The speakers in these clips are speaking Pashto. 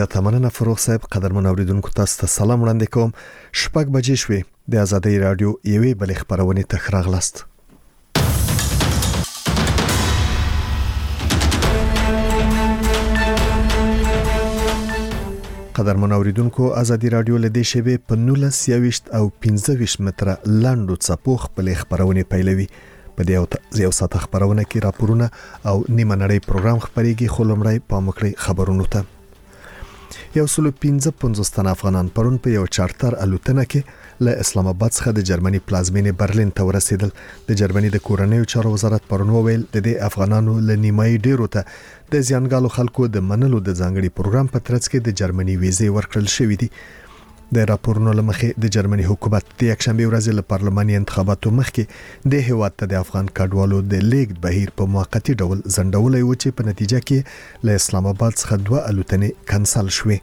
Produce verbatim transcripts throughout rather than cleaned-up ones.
تمنه فروغ صاحب قدرمن اوریدونکو تاسو ته سلام وړاندې کوم. شپږ بجې شوې د آزادۍ رادیو یوې بلې خبرونه ته راغلاست. قدرمن اوریدونکو آزادۍ رادیو لدې شبي په نولس یويشت او پنځه ویشت متره لاندو څپو خپل خبرونه پیلوي. په دې یو ساعت خبرونه کې راپورونه او نیمه نړۍ پروګرام خبريږي. خلمړی پامکړی خبرونه ته یو سل پنځه پنځوس تن افغانان پرون په یو چارتر الوتنه کې له اسلام آباد څخه د جرمني پلازمینې برلین ته ورسېدل. د جرمني د کورنیو چارو وزارت پرون وویل د دې افغانانو له نیمایي ډیرو ته د ځانګالو خلکو د منلو د ځانګړي پروګرام په ترڅ کې د جرمني ویزې ورکړل شوې دي. د راپورونو لمخې د جرمني حکومت د یکشنبه ورځ له پارلماني انتخاباتو مخکې د هیواد ته د افغان کډوالو د لیږد بهیر په موقتی ډول ځنډولې و چې په نتیجه کې له اسلام آباد څخه دوه الوتنې کانسل شوې.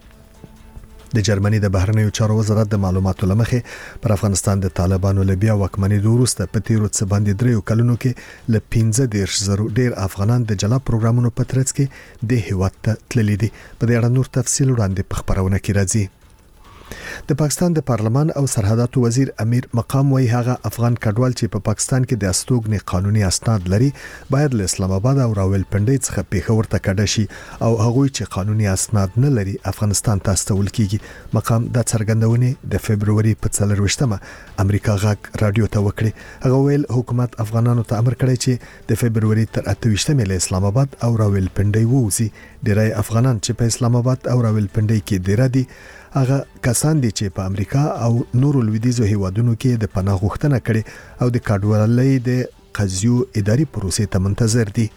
د جرمني د بهرنیو چارو وزارت د معلوماتو لمخې پر افغانستان د طالبانو له بیا واکمنۍ وروسته په تیرو څه باندې دریو کلونو کې له پنځه دېرش زره ډیر افغانان د جلا پروګرامونو په ترڅ کې د هیواد ته تللي دي. په دې اړه نور تفصیل وړاندې په خبرونه کې راځي. د پاکستان د پارلمان او سرحداتو وزیر امیر مقام وی هغه افغان کډوال چې په پاکستان کې د استوګنې قانوني اسناد لري باید له اسلام آباد او راولپنډي څخه پیښور ته کډه شي او هغه چې قانوني اسناد نه لري افغانستان ته استول کیږي. مقام د څرګندونې د فبرवरी په څلرويشتمه امریکا غاک رادیو ته وکړي. هغه ویل حکومت افغانانو ته امر کړی چې د فبرवरी تر اته ویشتمه له اسلام آباد او راولپنډي ووزي. ډیری افغانان چې په اسلام آباد او راولپنډي کې ډیر دي هغه کسان دي چې په امریکا او نورو لویدیزو هیوادونو کې د پناه غوښتنه کړي او د کډوالۍ د قضیو اداري پروسې ته منتظر دي.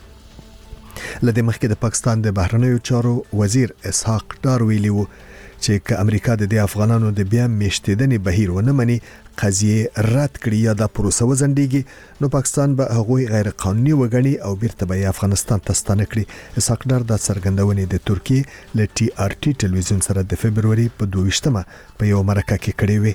لدې مخکې د پاکستان د بهرنیو چارو وزیر اسحاق ډار ویلي وو چې که امریکا د دې افغانانو د بیا میشتېدنې بهیر ونه مني قضیه رد کړي یا د پروسه وزندګي نو پاکستان به هغه غیر قانوني وګڼي او بیرته به افغانستان ته ستانه کړي. اسحاق ډار د څرګندونې د ترکیه ل ټي ار ټي ټلویزیون سره د فبرवरी په دوه ویشتمه په یو مرکه کې کړي وي.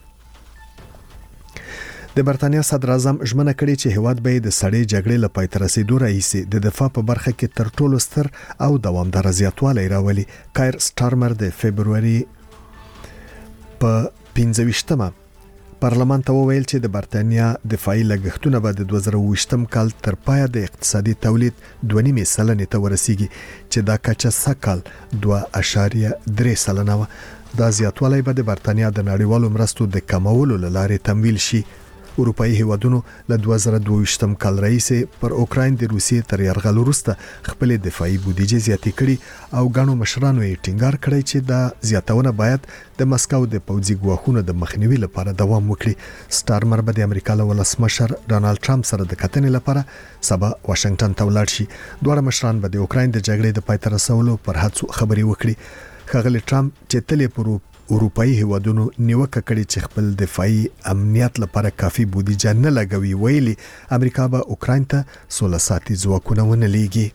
د برتانیا صدر اعظم ژمنه کړې چې هیواد به د سړې جګړې لپاره تر رسیدو راځي د دفاع په برخه کې تر ټولو ستر او دوامدار زیاتوالی راولي. کایر سټارمر د فبرवरी په پنځه ویشتمه پارلمان ته وویل چې د برتانیا دفاعي لګښتونه به د دوه زره اووه کال تر پایه د اقتصادي تولید دوه نیمه سلنې ته ورسیږي چې دا کچه سکهال دوه اعشاریه درې سلنه و. دا زیاتوالی به د برتانیا د نړیوالو مرستو د کمولو لپاره تمویل شي. اروپאי هیوادونو له دوه زره دوه کال راهیسې پر اوکراین د روسیې تر یرغل وروسته خپل دفاعي بودیجه زیاتې کړي او غاڼو مشرانو یې ټینګار کړی چې دا زیاتونه باید د مسکو د پوځي ګواښونو د مخنیوي لپاره دوام وکړي. سټارمر به د امریکا له ولسمشر ډانلډ ټرمپ سره د کتنې لپاره سبا واشنگټن ته ولاړ شي. دوه مشران به د اوکراین د جګړې د پای ته رسولو پر هڅو خبرې وکړي. ښاغلی ټرمپ چې تلې پر اروپאי هیوادونو نیوکه کړې چې خپل دفاعي امنیت لپاره کافي بودیجه نه لګوي ویلي امریکا به اوکراین ته سوله ساتي ځواکونه ونه لیږي.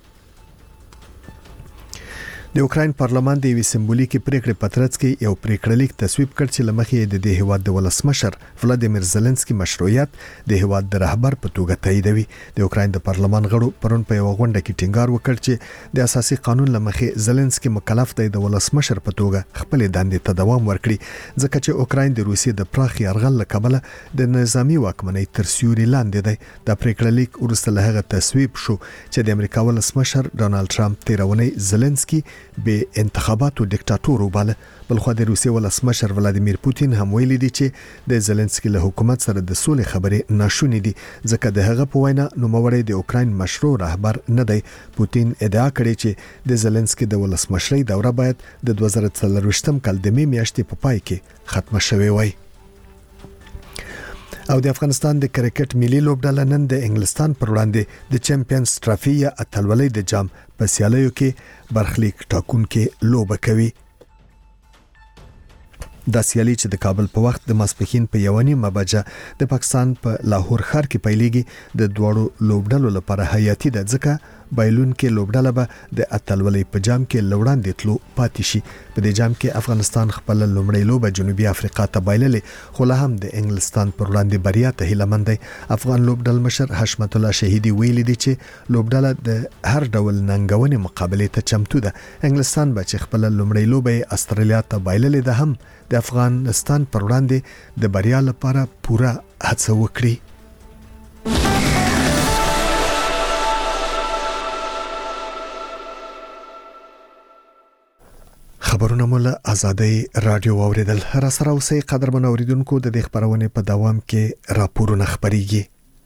د اوکراین پارلمان د یوې سمبولیکي پریکړې په ترڅ کې یو پریکړلیک تصویب کړ چې لمخې د دې هیواد د ولسمشر ولادیمیر زيلنسکي مشروعیت د هیواد د رهبر په توګه تاییدوي. د اوکراین د پارلمان غړو پرون په یو غونډه کې ټینګار وکړ چې د اساسي قانون لمخې زيلنسکي مکلف دی د ولسمشر په توګه خپل دندې ته دوام ورکړي ځکه چې اوکراین د روسیې د پراخ یرغل له کبله د نظامی واکمنۍ تر سیوري لاندې دی. د پریکړلیک وروسته له هغه تصویب شو چې د امریکا ولسمشر ډانلډ ټرمپ تیرونی زيلنسکي به انتخاباتو ډیکټاتور وباله. بلخو د روسیې ولسمشر ولادیمیر پوتین هم ویلي دی چې د زيلنسکي له حکومت سره د سولې خبرې ناشونې دي ځکه د هغه په وینا نوموړی د اوکراین مشروع رهبر نه دی. پوتین ادعا کړې چې د زيلنسکي د ولسمشرۍ دوره باید د دوه زره څلرويشت کال د می میاشتې په پای کې ختمه شوې وای. او د افغانستان د کرکټ ملي لوبډله نن د انګلستان پر وړاندې د چمپیونز ټرافي یا اتلولۍ د جام په سیالیو کې برخلیک ټاکونکي لوبه کوي. د سیالي چې د کابل په وخت د ماسپښین په یو نیمه بجه د پاکستان په لاهور ښار کې پیلېږي د دوړو لوبډلو لپاره حیاتي ده ځکه بایلونکي لوبډاله به د اتلولۍ په جام کې لوړاندې تلو پاتې شي. په دې جام کې افغانستان خپل لومړی لوبه جنوبي افریقا ته بایللې، خو له هم د انګلستان پر وړاندې بریا ته هیله مند دی. افغان لوبډل مشر حشمت الله شهیدي ویلي دی چې لوبډاله د هر ډول ننګونې مقابله ته چمتو ده. انګلستان به چې خپل لومړی لوبه استرالیا ته بایللې ده، هم د افغانستان پر وړاندې د بریا لپاره پوره هڅه وکړي. خبرونه مول آزادۍ رادیو اوریدل. هر سره اوسې قدرمن اوریدونکو، د دې خبرونه په دوام کې راپورونه خبريږي.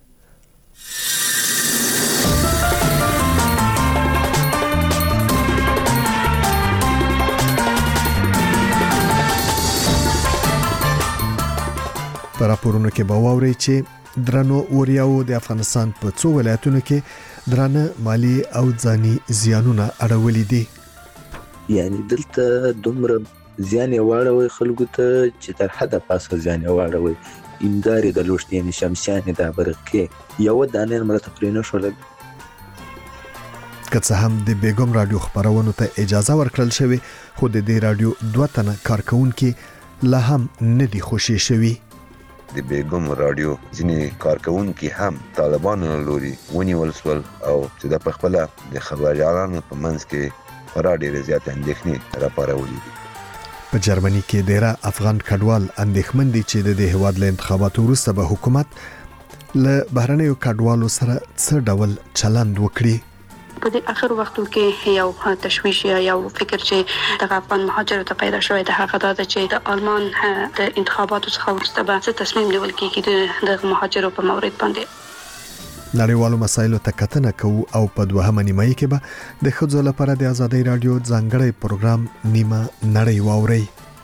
په راپورونو کې به واوري چې درنو اوریاو د افغانستان په څو ولایتونو کې درنه مالی او ځاني زیانونه اړولې دي. یعنی دلته دومره زیان واړوي خلکو ته چې تر حده پاسه زیان واړوي. امداري د لوشت یعنی شمسیان د برقه یو دانه مرته پرینه شول. که څه هم د بیګم رادیو خبرونو ته اجازه ورکړل شوی، خو د دې رادیو دوه تنه کارکونکو لا هم نه دي خوشي شوی. د بیګم رادیو ځینې کارکونکو هم طالبانو لوري ونیول شول او چې د خپل د خبريالانو په منځ کې خورا ډېر زیات اندېښنې راپارولې دي. په جرمني کې ډېر افغان کډوال اندېښمن دي چې د هیواد له انتخاباتو وروسته به حکومت له بهرنیو کډوالو سره څه ډول چلند وکړي. په دې اخر وختو کې یو تشویش یا یو فکر چې د افغان مهاجرو ته پیدا شوی د هغه د چې د آلمان د انتخاباتو څخه وروسته به څه تصمیم نیول کیږي د مهاجرو په مورید باندې. نړیوالو مسایلو ته کتنه کوو او په دوهمه نیمایي کې به د ښځو لپاره د آزادۍ رادیو ځانګړی پروګرام نیمه نړۍ واوري.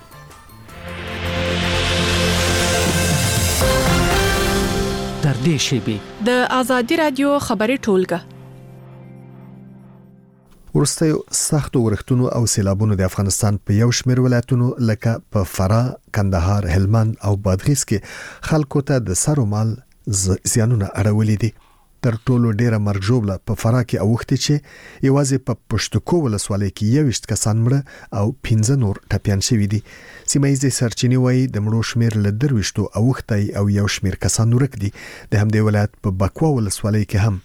تر دې شیبې د آزادۍ رادیو خبري ټولګه. ورسته سختو ورښتونو او سیلابونو د افغانستان په یو شمېر ولایتونو لکه په فراه، کندهار، هلمند او بادغیس کې خلکو ته د سر او مال زیانونه اړولې دي. تر ټولو ډیره مرګ ژوبله په فراه کې اوښتې چې یوازې په پښتکو ولسوالۍ کې یوویشت کسان مړه او پنځه نور ټپیان شوي دي. سیمه ییزې سرچینې وایي د مړو شمېر له درویشتو اوښتی او یو شمېر کسان ورک دي. د همدې ولایت په بکوا ولسوالۍ کې هم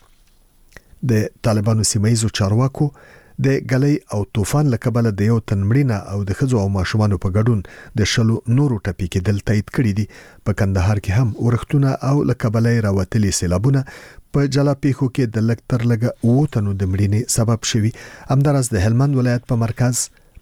د طالبانو سیمه ییزو چارواکو د غلې او طوفان له کبله د یو تن مړینه او د ښځو او ماشومانو په ګډون د شلو نورو ټپي کېدل تایید کړي دي. په کندهار کې هم ورښتونه او له کبله راوتلي سیلابونه په جلا پیښو کې د لږ تر لږه اووه تنو د مړینې سبب شوي. همداراز د هلمند ولایت په مرکز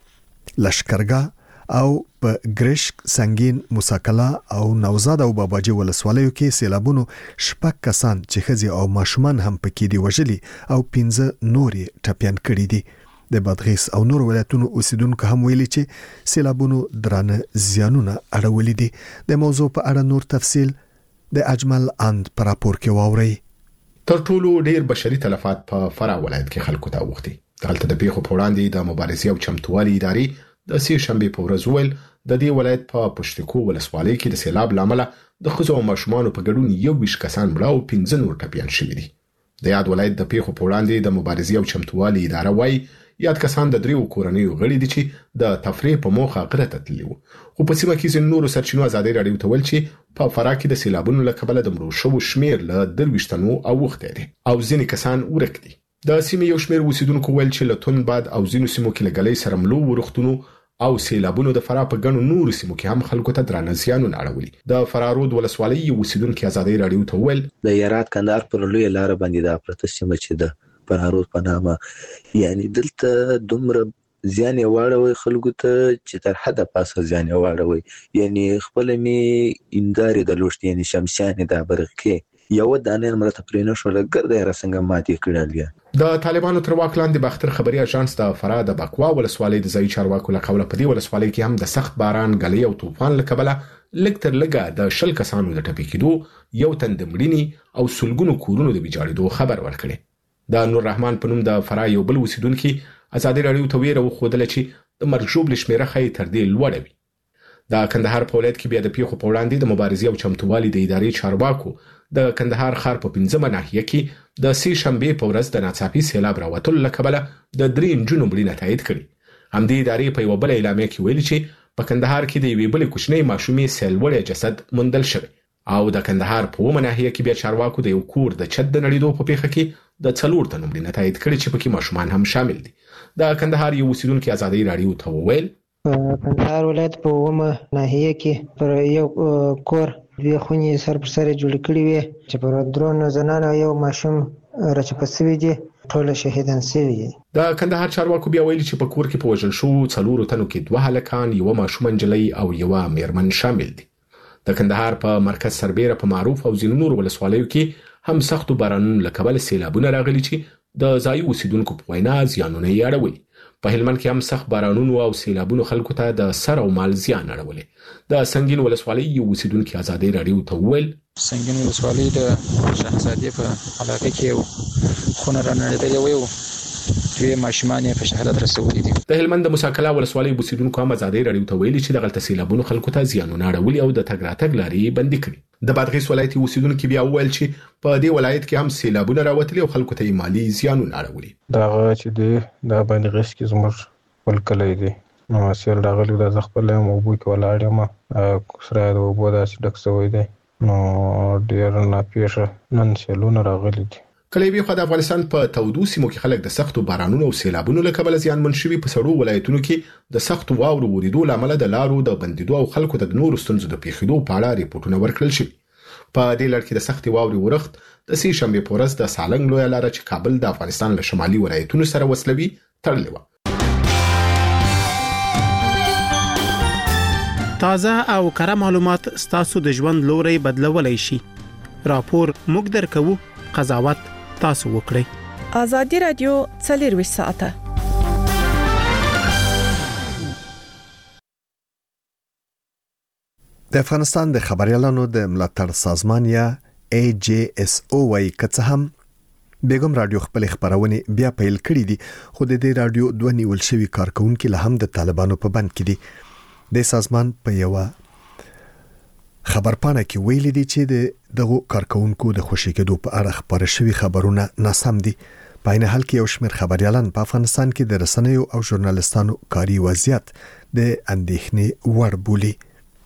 لشکرګاه او په ګرشک، سنگین، موساکلا او نوزاد او باباجي ولسوالیو کې سیلابونو شپږ کسان چې ښځې او ماشومان هم پکې دي وژلي او پنځه نورې ټپیان کړي دي. د بادغیس او نور ولایتونو اوسیدونکو هم ویلي چې سیلابونو درانه زیانونه اړولي دي. د موضوع په اړه نور تفصیل د اجمل اند پر راپور کې واوري. تر ټولو ډیر بشري تلفات په فراه ولایت کې خلکو ته اوښتي. دلته د پیښو په وړاندې د مبارزې او چمتووالي ادارې د سې شنبې په ورځ ویل د دې ولایت په پښتکو ولسوالۍ کې د سیلاب لامل د ښځو او ماشومانو په ګډون یوویشت کسان مړه او پنځه نور ټپیان شوي دي. د یاد ولایت د پیښو په وړاندې د مبارزې او چمتووالي اداره وایي یاد کسان د دریو کورنیو غړي دي چې د تفریح په موخه غره ته تللي وو. خو په سیمه کې ځینې نورو سرچینو آزادۍ راډیو ته ویل چې په فراه کې د سیلابونو له کبله د مړو شوو شمېر له درویشت تنو اوښتی دی او ځینې کسان ورک دي. د سیمې یو شمېر اوسیدونکو ویل چې له توند باد او ځینو سیمو کې له ګلۍ سره ملو ورښتونو او سیلابونو د فراه په ګڼو نورو سیمو کې هم خلکو ته درانه زیانونه اړولي. د فراه رود ولسوالۍ اوسیدونکو آزادۍ راډیو ته ویل د یارات کندهار پر لوی لار باندې د پرته سیمه چې د فراه رود په نامه یعنی دلته دومره زیان واړوي خلکو ته چې تر حده پاسه زیان واړوي. یعنی خپل می امداري د لوشت یعنی شمسیان د برقه یو دانه مرته پرینه شول ګرځي رسنګ ماتې کړل. د طالبانو تر واک لاندې باختر خبري اژانس د فراه د بکوا ولسوالۍ د ځای چارواکو له قوله په دې ولسوالۍ کې هم د سخت باران، غلې او طوفان له کبله لږ تر لږه د شل کسانو د ټپي کېدو، یو تن د مړینې او سلګونو کورونو د ویجاړېدو خبر ورکړي. د نور رحمان په نوم د فراه یو بل اوسیدونکو آزادۍ راډیو ته ویره وښودله چې د مرګ ژوبلې شمېره ښایي تر دې لوړه وي. د کندهار په ولایت کې بیا د پیښو په وړاندې د مبارزې او چمتووالي د ادارې چارواکو د کندهار ښار په پنځمه ناحیه کې د سې شنبې په ورځ د ناڅاپي سیلاب راوتلو له کبله د درې نجونو مړینه تایید کړې. همدې ادارې په یوه بله اعلامیه کې ویلي چې په کندهار کې د یوې بلې کوچنۍ ماشومې سیلوړی جسد موندل شوی او د کندهار په اوومه ناحیه کې بیا چارواکو د یو کور د چت د نړېدو په پیښه کې د څلور تنو مړینه تایید کړې چې پکې ماشومان هم شامل دي. د کندهار یو اوسیدونکي ازادۍ راډیو ته وویل کندهار ولایت په اوومه ناحیه کې پر یو کور دوه خونې سر پر سر جوړ کړې وي چې پر درون زنانه یو ماشوم راچپه شوی دي، ټول شهیدان شوي دي. د کندهار چارواکو بیا ویلي چې په کور کې په وژل شوو څلورو تنو کې دوه هلکان، یوه ماشومه نجلۍ او یوه میرمن شامل دي. د کندهار په مرکز سربیره په معروف او ځینو نورو ولسوالیو کې هم سختو بارانونو له کبله سیلابونه راغلي چې د ځایي اوسیدونکو په وینا زیانونه یې اړولي. په هلمند کې هم سخت بارانونو او سیلابونو خلکو ته د سر او مال زیان اړولي. د سنگین ولسوالۍ یو اوسیدونکي ازادۍ راډیو ته وویل سنگین ولسوالۍ د شهزادې په علاقه کې یو خونه رانړېدلې وه، دوی ماشومان یې په شهادت رسولي دي. د هلمند د موسی کلا ولسوالۍ اوسیدونکو هم ازادۍ راډیو ته ویلي چې دغلته سیلابونو خلکو ته زیانونه اړولي او د تګ راتګ لارې بندي کړي. د بادغیس ولایت اوسیدونکي بیا وویل چې په دې ولایت کې هم سیلابونه راوتلي او خلکو ته مالي زیانونه اړولي. دغه چې دی د بادغیس کې زموږ ول کلی دی، نو سیل راغلی د خپل هم اوبو کې ولاړ یم، سره د اوبو داسې ډک شوی دی، نو ډېر ناپېښه نن سیلونه راغلي دي. کله یې خو د افغانستان په تودو سیمو کې خلک د سختو بارانونو او سیلابونو له کبله زیانمن شوي، په سړو ولایتونو کې د سختو واورو ورېدو له امله د لارو د بندېدو او خلکو ته د نورو ستونزو د پیښېدو په اړه ریپورټونه ورکړل شوي. په دې لړ کې د سختې واورې ورښت د سې شنبې په ورځ د سالنګ لویه لاره چې کابل د افغانستان له شمالي ولایتونو سره وصلوي تړلې وه. تازه او کره معلومات ستاسو د ژوند لوري بدلولای شي. راپور موږ درکوو، قضاوت تاسو وکړئ. ازادي رادیو څلورویشت ساعته. د افغانستان د خبريالانو د ملاتړ سازمان یا ای جی اس او وايي که هم بیګم رادیو خپل خبرونه بیا پیل کړې دي، خو د دې رادیو دوه نیول شوی کارکونکو له هم د طالبانو په بند کې دي. د سازمان په یو خبرپاڼه کې ویلي دي چې د دغه کارکونکو د خوشی کېدو په اړه خبره شوی خبرونه ناسم دي. په عین حال کې یو شمېر خبريالان په افغانستان کې د رسنیو او ژورنالستانو کاري وضعیت د اندېښنې وړ بولي.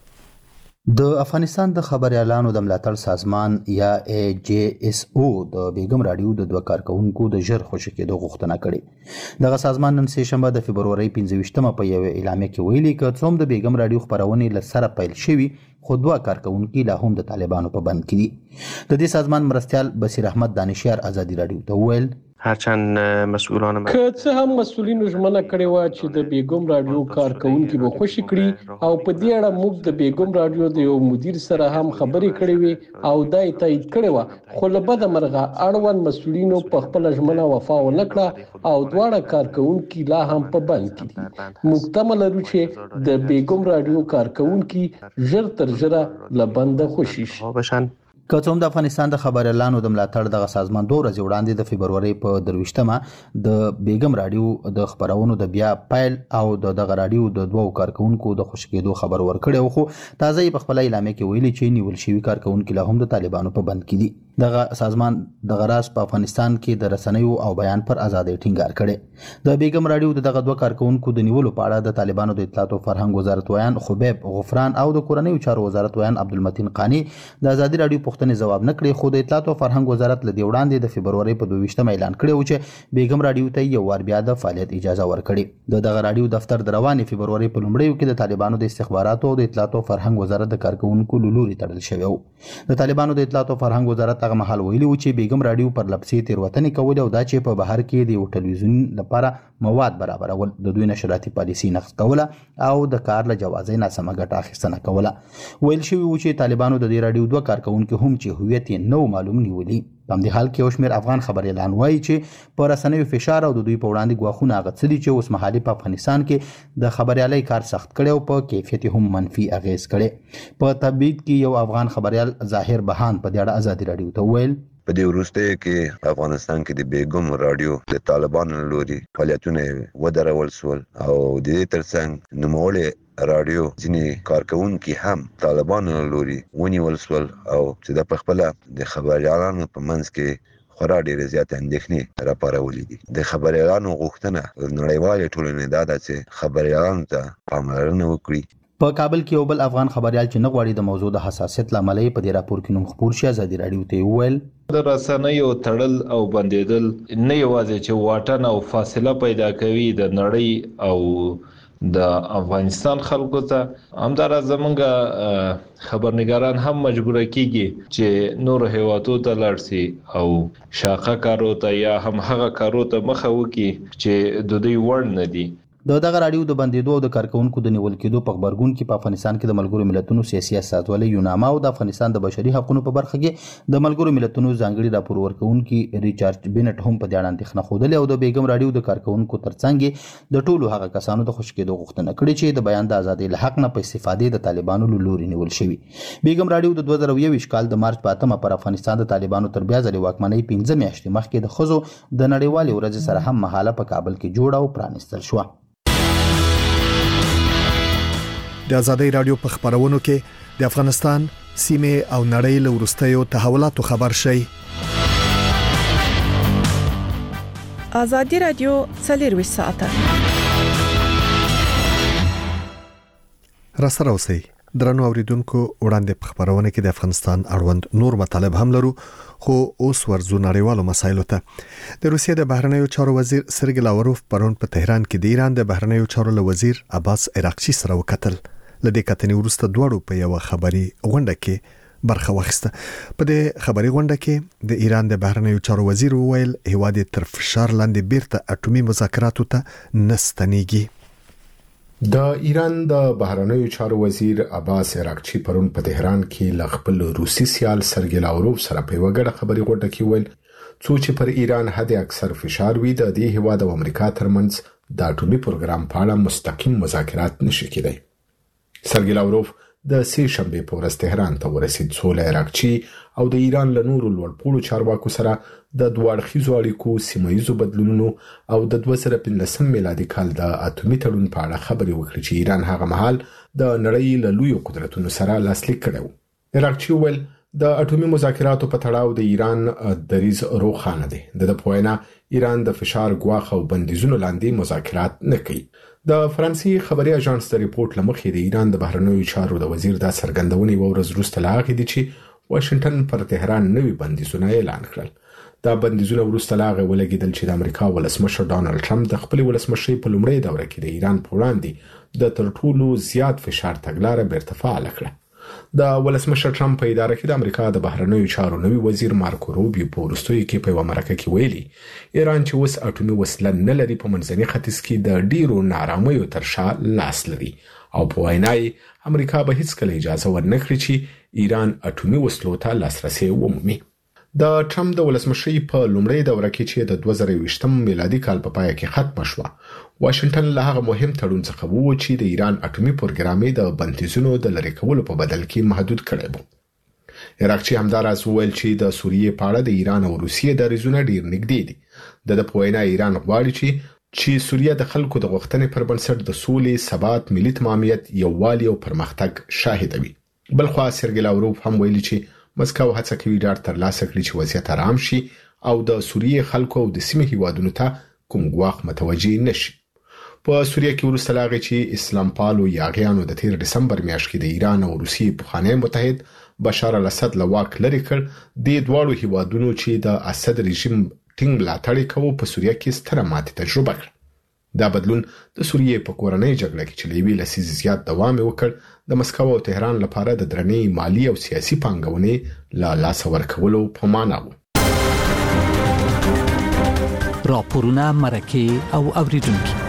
د افغانستان د خبريالانو د ملاتړ سازمان یا ای جی اس او د بیګم رادیو د دوه کارکونکو د ژر خوشی کېدو غوښتنه کړې. دغه سازمان نن سې شنبه د فبرورۍ پنځه ویشتمه په یو اعلامیه کې ویلي چې څوم د بیګم رادیو خبرونه له سره پیل شوي، خو دوه کارکونکو لا هم د طالبانو په بند کې دي. د دې سازمان مرستيال بصیر احمد دانشیار ازادي رادیو ته ویل هرچند مسئولان که څه هم مسؤلینو ژمنه کړې و چې د بیګم رادیو کارکونکو به خوشی کړي او په دې اړه موږ د بیګم رادیو د یو مدیر سره هم خبرې کړې وي او دای تایید کړې و، خو له بده مرغه اړوند مسؤلینو په خپل ژمنه وفا ونه کړه او دواړه کارکونکو لا هم په بند کې دي. موږ تمه لرو چې د بیګم رادیو کارکونکو ژر تر ژره له بنده خوشی شي. که څوم د افغانستان د خبريالانو د ملاتړ دغه سازمان دوه ورځې وړاندې د فبرورۍ په درویشتمه د بیګم رادیو د خبرونو د بیا پایل او د دغه رادیو د دوه کارکونکو د خوشی کېدو خبر ورکړی، خو تازه په خپل اعلامیه کې ویلي چې نیول شوی کارکونکو له هم د طالبانو په بند کې دي. دغه سازمان د غراس په افغانستان کې د رسنیو او بیان پر ازادۍ ټینګار کړي. د بیګم رادیو دغه دوه کارکونکو د نیولو په اړه د طالبانو د اطلاعات او فرهنګ وزارت ویان خبیب غفران او د کورنیو چارو وزارت ویان عبدالمتین قانی د ازادي رادیو پوښتنې جواب نه کړی، خو د اطلاعات او فرهنګ وزارت له دې وړاندې د فبرورۍ په دوه ویشتمه اعلان کړی و چې بیګم رادیو ته یو وار بیا د فعالیت اجازه ورکړي. د دغه رادیو دفتر د روانې فبرورۍ په لومړیو کې د طالبانو د استخباراتو او د اطلاعات او فرهنګ وزارت د کارکونکو لوري تړل شوی و. د طالبانو د اطلاعات او فرهنګ وزارت هغه مهال ویلي و چې بیګم رادیو پر لپسې تیروتنې کولې او دا چې په بهر کې د یو ټلویزیون لپاره مواد برابرول، د دوی نشراتي پالیسي نقض کوله او د کار له جوازې ناسمه ګټه اخیستنه کوله. ویل شوی و چې طالبانو د دې رادیو دوه کارکونکو هم چې هویت یې نو معلوم نیولي. په همدې حال کې یو شمېر افغان خبريالان وایي چې په رسنیو فشار او د دوی په وړاندې ګواښونه هغه څه دي چې اوس مهالي په افغانستان کې د خبريالۍ کار سخت کړي او په کیفیت هم منفي اغیز کړي. په تبعید کې یو افغان خبريال ظاهر بهان په دې اړه ازادي رادیو ته ویل په دې وروسته کې افغانستان کې د بیګم رادیو د طالبانو لوري فعالیتونه ودرول سول او د دې ترڅنګ نوموړي رادیو ځینې کارکونکي هم طالبانو لوري ونیول سول او چې د خپل د خبريالانو په منځ کې خورا ډېر زیات اندېښنې راپارولې دي. د خبريالانو غوښتنه نړیوالې ټولنې دا ده چې خبريالانو ته پاملرنه وکړي. په کابل کې یو بل افغان خبريال چې نه غواړي د موضوع د حساسیت لامل په دې راپور کې نوم خبر شي ازادي رادیو ته ویل د رسنیو تړل او بندیدل نه یوازې چې واټن او فاصله پیدا کوي د نړۍ او د افغانستان خلکو ته همدارا زمونږ خبرنګاران هم مجبور کیږي چې نور هیوادو ته لاړ شي او شاقه کارو ته یا هم هغه کارو ته مخه وکړي چې د دوی وړ نه دي. د دغه رادیو د بندیدو او د کارکونکو د نیول کېدو په خبرګون کې په افغانستان کې د ملګرو ملتونو سیاسي اساساتوالي یوناما او د افغانستان د بشري حقوقو په برخه کې د ملګرو ملتونو ځانګړي راپور ورکونکي ریچارډ بینټ هم په دې اړه اندېښنه خوده او د بیګم رادیو د کارکونکو ترڅنګ د ټولو هغه کسانو د خوشی کېدو غوښتنه کړې چې د بیان د ازادۍ له حق نه په استفادې د طالبانو له لوري نیول شوی. بیګم رادیو د دوه زره یو کال د مارچ په اتمه پر افغانستان د طالبانو تر بیا ځلې واکمنۍ پنځه میاشتې مخکې د خزو د نړیوالې ورځې سره هم مهاله په کابل کې جوړ او پرانستل شو. د ازادۍ رادیو په خبرونو کې د افغانستان سیمه او نړۍ له ورستیو تحولاتو خبر شي. ازادي رادیو څلور ساعته را سره اوسئ. درنو اوریدونکو وړاندې په خبرونه کې د افغانستان اړوند نور مطالب هم لرو خو اوس ورزو نړیوالو مسایلو ته. د روسیې د بهرنیو چارو وزیر سرګی لاوروف پرون په تهران کې د ایران د بهرنیو چارو وزیر عباس عراقچی سره وکتل. لدې کتنې وروسته دواړو په یو خبري غونډه کې برخه واخیسته. په دې خبري غونډه کې د ایران د بهرنیو چارو وزیر وویل هیواد تر فشار لاندې بیرته اټومي مذاکراتو ته نستنیږي. د ایران د بهرنیو چارو وزیر عباس عراقچی پرون په تهران کې ل خپل روسي سیال سرګی لاوروف سره په وګړه خبري غونډه کې ویل څو چې پر ایران حد اکثر فشار وي د دې هیواد او امریکا ترمنځ د اټومي پروګرام په اړه مستقیم مذاکرات نشي کېدای. سرګی لاوروف د سه شنبه په ورځ تهران ته ورسید. څو عراقچی او د ایران له نورو لوړپوړو چارواکو سره د دوه اړخیزو اړیکو سیمایي بدلونونو او د دوه زره پنځلسم میلادي کال د اټومي تړون په اړه خبرې وکړې چې ایران هغه مهال د نړۍ له لویو قدرتونو سره لاسلیک کړو. عراقچی ول د اټومي مذاکراتو په تړاو د ایران دریز روښانه دی. د پوینا ایران د فشار غواخ او بندیزونو لاندې مذاکرات نه کوي. د فرانسې خبري اژانس د ریپورت لمخې د ایران د بهرنیو چارو د وزیر د سرګندونې ورځ وروسته لاغې دي چې واشنگټن پر تهران نوي بندیزونه اعلان کړل. دا بندیزونه وروسته لاغې ولګیدل چې د امریکا ولسمشر ډانلډ ټرمپ د خپل ولسمشر په لومړۍ دوره کې د ایران په وړاندې د تر ټولو زیات فشار تګلارې بیرته فعال کړه. د ولسمشر ټرمپ په اداره کې د امریکا د بهرنیو چارو نوي وزیر مارکو روبیو په وروستیو کې په امریکا کې ویلي ایران چې اوس اټومي وسله نه لري په منځني ختیځ کې د ډیرو نارامیو تر شا لاس لري او په وینای امریکا به هیڅ کله اجازه ورنکړي چې ایران اټومي وسلو ته لاسرسي ومومي. د ټرمپ د ولسمشر په لومړۍ دوره کې چې د دوه زره یوولسم میلادي کال په پای کې ختم شو واشنگټن له هغه مهم تړون څخه وو چې د ایران اټومي پروګرام د بندیزونو د لری کولو په بدل کې محدود کړی وو. عراقچی همداراز وویل چې د سوریې په اړه د ایران او روسیې د ریزونه ډیر نږدې دي. د پوینا ایران غواړي چې چې سوریه د خلکو د غوښتنې پر بنسټ د سولې، ثبات، ملي تمامیت، یووالي او پرمختګ شاهد وي. بلخو سرګی لاوروف هم ویلي چې مسکو هڅه کوي ډاډ ترلاسه کړي چې وضعیت آرام شي او د سوریې خلکو او د سیمې هیوادونو ته کوم ګواښ متوجه نشي. په سوریه کې وروسته لاغې چې اسلام پالو یاغیانو د تیر دسمبر میاشتې کې د ایران او روسیې پخوانی متحد بشار الاسد له واک لرې کړ. د دواړو هیوادونو چې د اسد رژیم ټینګ ملاتړ کوي په سوریه کې ستره ماتې تجربه کړه. دا بدلون د سوریې په کورنۍ جګړه کې چې لوی لسیز زیات دوام وکړ د مسکو او تهران لپاره د درنې مالی او سیاسي پانګونې لا لاس ورکولو په معنا وو. راپورونه مرکه او اوریدونکو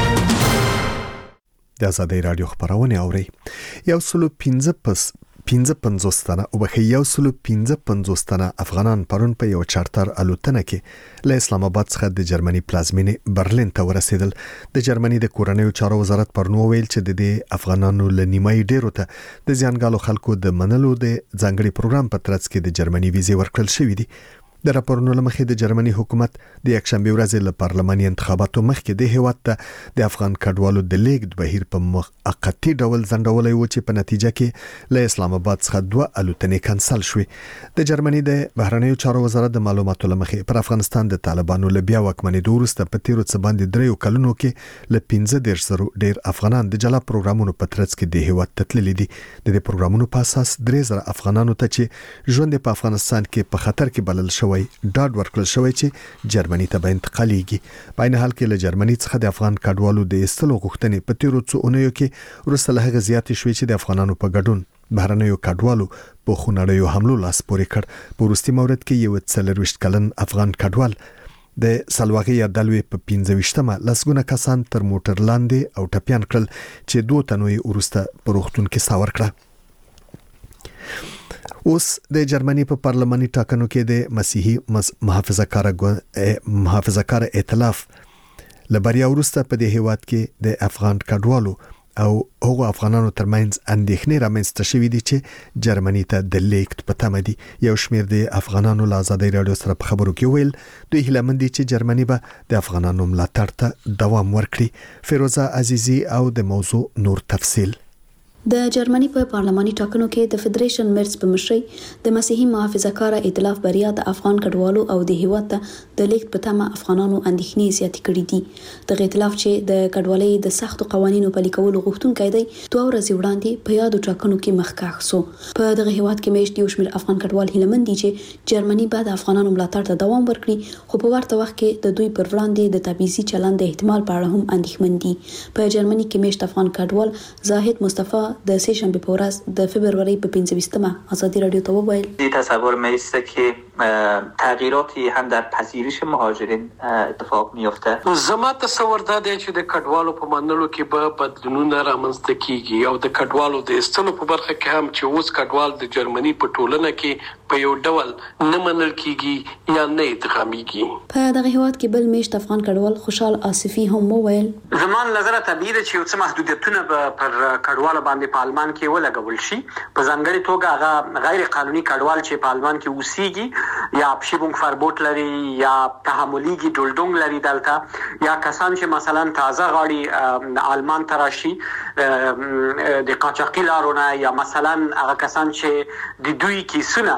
د ازادۍ رادیو خبرونه اوري. یو سلو پنځه پس پنځه پنځوس تنه او بخي یو سلو پنځه پنځوس تنه افغانان پرون په یو چارتر الوتنه کې له اسلام آباد څخه د جرمني پلازمینې برلین ته ورسېدل. د جرمني د کورنیو چارو وزارت پرنو ویل چې د دې افغانانو لنیمای ډیرو ته د ځانګالو خلکو د منلو د ځانګړي پروګرام په ترڅ کې د جرمني ویزه ورکړل شوې دي. د راپورونو لمخې د جرمني حکومت د یکشنبه ورځې له پارلماني انتخاباتو مخکې د هیواد ته د افغان کډوالو د لیږد بهیر په موقتی ډول ځنډولای و چې په نتیجه کې له اسلام آباد څخه دوه الوتنې کانسل شوې. د جرمني د بهرنیو چارو وزارت د معلوماتو لمخې پر افغانستان د طالبانو له بیا واکمنېدو وروسته په تیرو څه باندې دریو کلونو کې له پنځه دېرش زرو ډیر افغانان د جلا پروګرامونو په ترڅ کې د هیواد ته تللي دي. د دې پروګرامونو په اساس درې زره افغانانو ته چې ژوند په افغانستان کې په خطر کې بلل شوی ډاډ ورکړل شوی چې جرمني ته به انتقالېږي. په عین حال کې له جرمني څخه د افغان کډوالو د ایستلو غوښتنې په تیرو څو اونیو کې وروسته له هغه زیاتې شوې چې د افغانانو په ګډون بهرنیو کډوالو په خونړیو حملو لاس پورې کړ. په وروستي مورد کې یو څلرويشت کلن افغان کډوال د سلواغې یا دلوي په پنځه ویشتمه لسګونه کسان تر موټر لاندې او ټپيان کړل چې دوه تنوي وروسته په روغتون کې ساور کړه. اوس د جرمني په پارلماني ټاکنو کې د مسیحي محافظه‌کار محافظه‌کار ائتلاف لبریا وروسته په دې هیواد کې د افغان کډوالو او هغه افغانانو ترمنځ اندېښنې رامنځته شوې دي چې جرمني ته د لیکت په تمه دي. یو شمېر د افغانانو له ازادۍ راډیو سره په خبرو کې ویل دوی هیله مند دي چې جرمني به د افغانانو ملاتړ ته دوام ورکړي. فیروزه عزیزی او د موضوع نور تفصیل. د جرمني په پارلماني ټاکنو کې د فدریشن مرز په مشرۍ د مسیحي محافظه‌کار ائتلاف بریا د افغان کډوالو او د هیواد ته د لیکت په تمه افغانانو اندېښنې زیاتې کړې دي. د ائتلاف چې د کډوالۍ د سختو قوانینو پلي کولو غوښتونکی دی دوه ورځې وړاندې په یادو ټاکنو کې مخکښ سو. په دغه هیواد کې مېشت یو شمېر افغان کډوال هیله مند دي چې جرمني به د افغانانو ملاتړ ته دوام ورکړي، خو په ورته وخت کې د دوی پر وړاندې د تبعیضي چلند د احتمال په اړه هم اندېښمن دي. په جرمني کې مېشت افغان کډوال زاهد مصطفی د سه شنبه په ورځ د فبرवरी په پنځه ویشتمه ازادي رادیو ته وویل دی تصور میسته که تغییراتی هم در پذیرش مهاجرین اتفاق میفته. زما تصور دا دی چې د کډوالو په منلو کې به بدلونونه رامنځته کیږي او د کډوالو د استلو په برخه کې هم چې اوس کډوال د جرمني په ټولنه کې په یو ډول نه منل کیږي یا نه ادغامیږي. په دغه هیواد کې بل میشت افغان کډوال خوشحال آصفي هم وویل زمان نظر طبيعي چې یو څه محدودیتونه پر کډوالو باندې په آلمان کې ولګول شي. په ځانګړي توګه هغه غیر قانوني کډوال چې په آلمان کې اوسېږي یا پښیبونګ فربوت لري یا تحمليږي ډولډونګ لري دلته یا کسان چې مثلا تازه غاړي آلمان تراشي د قاچاقي لارونه یا مثلا هغه کسان چې د دوی کیسونه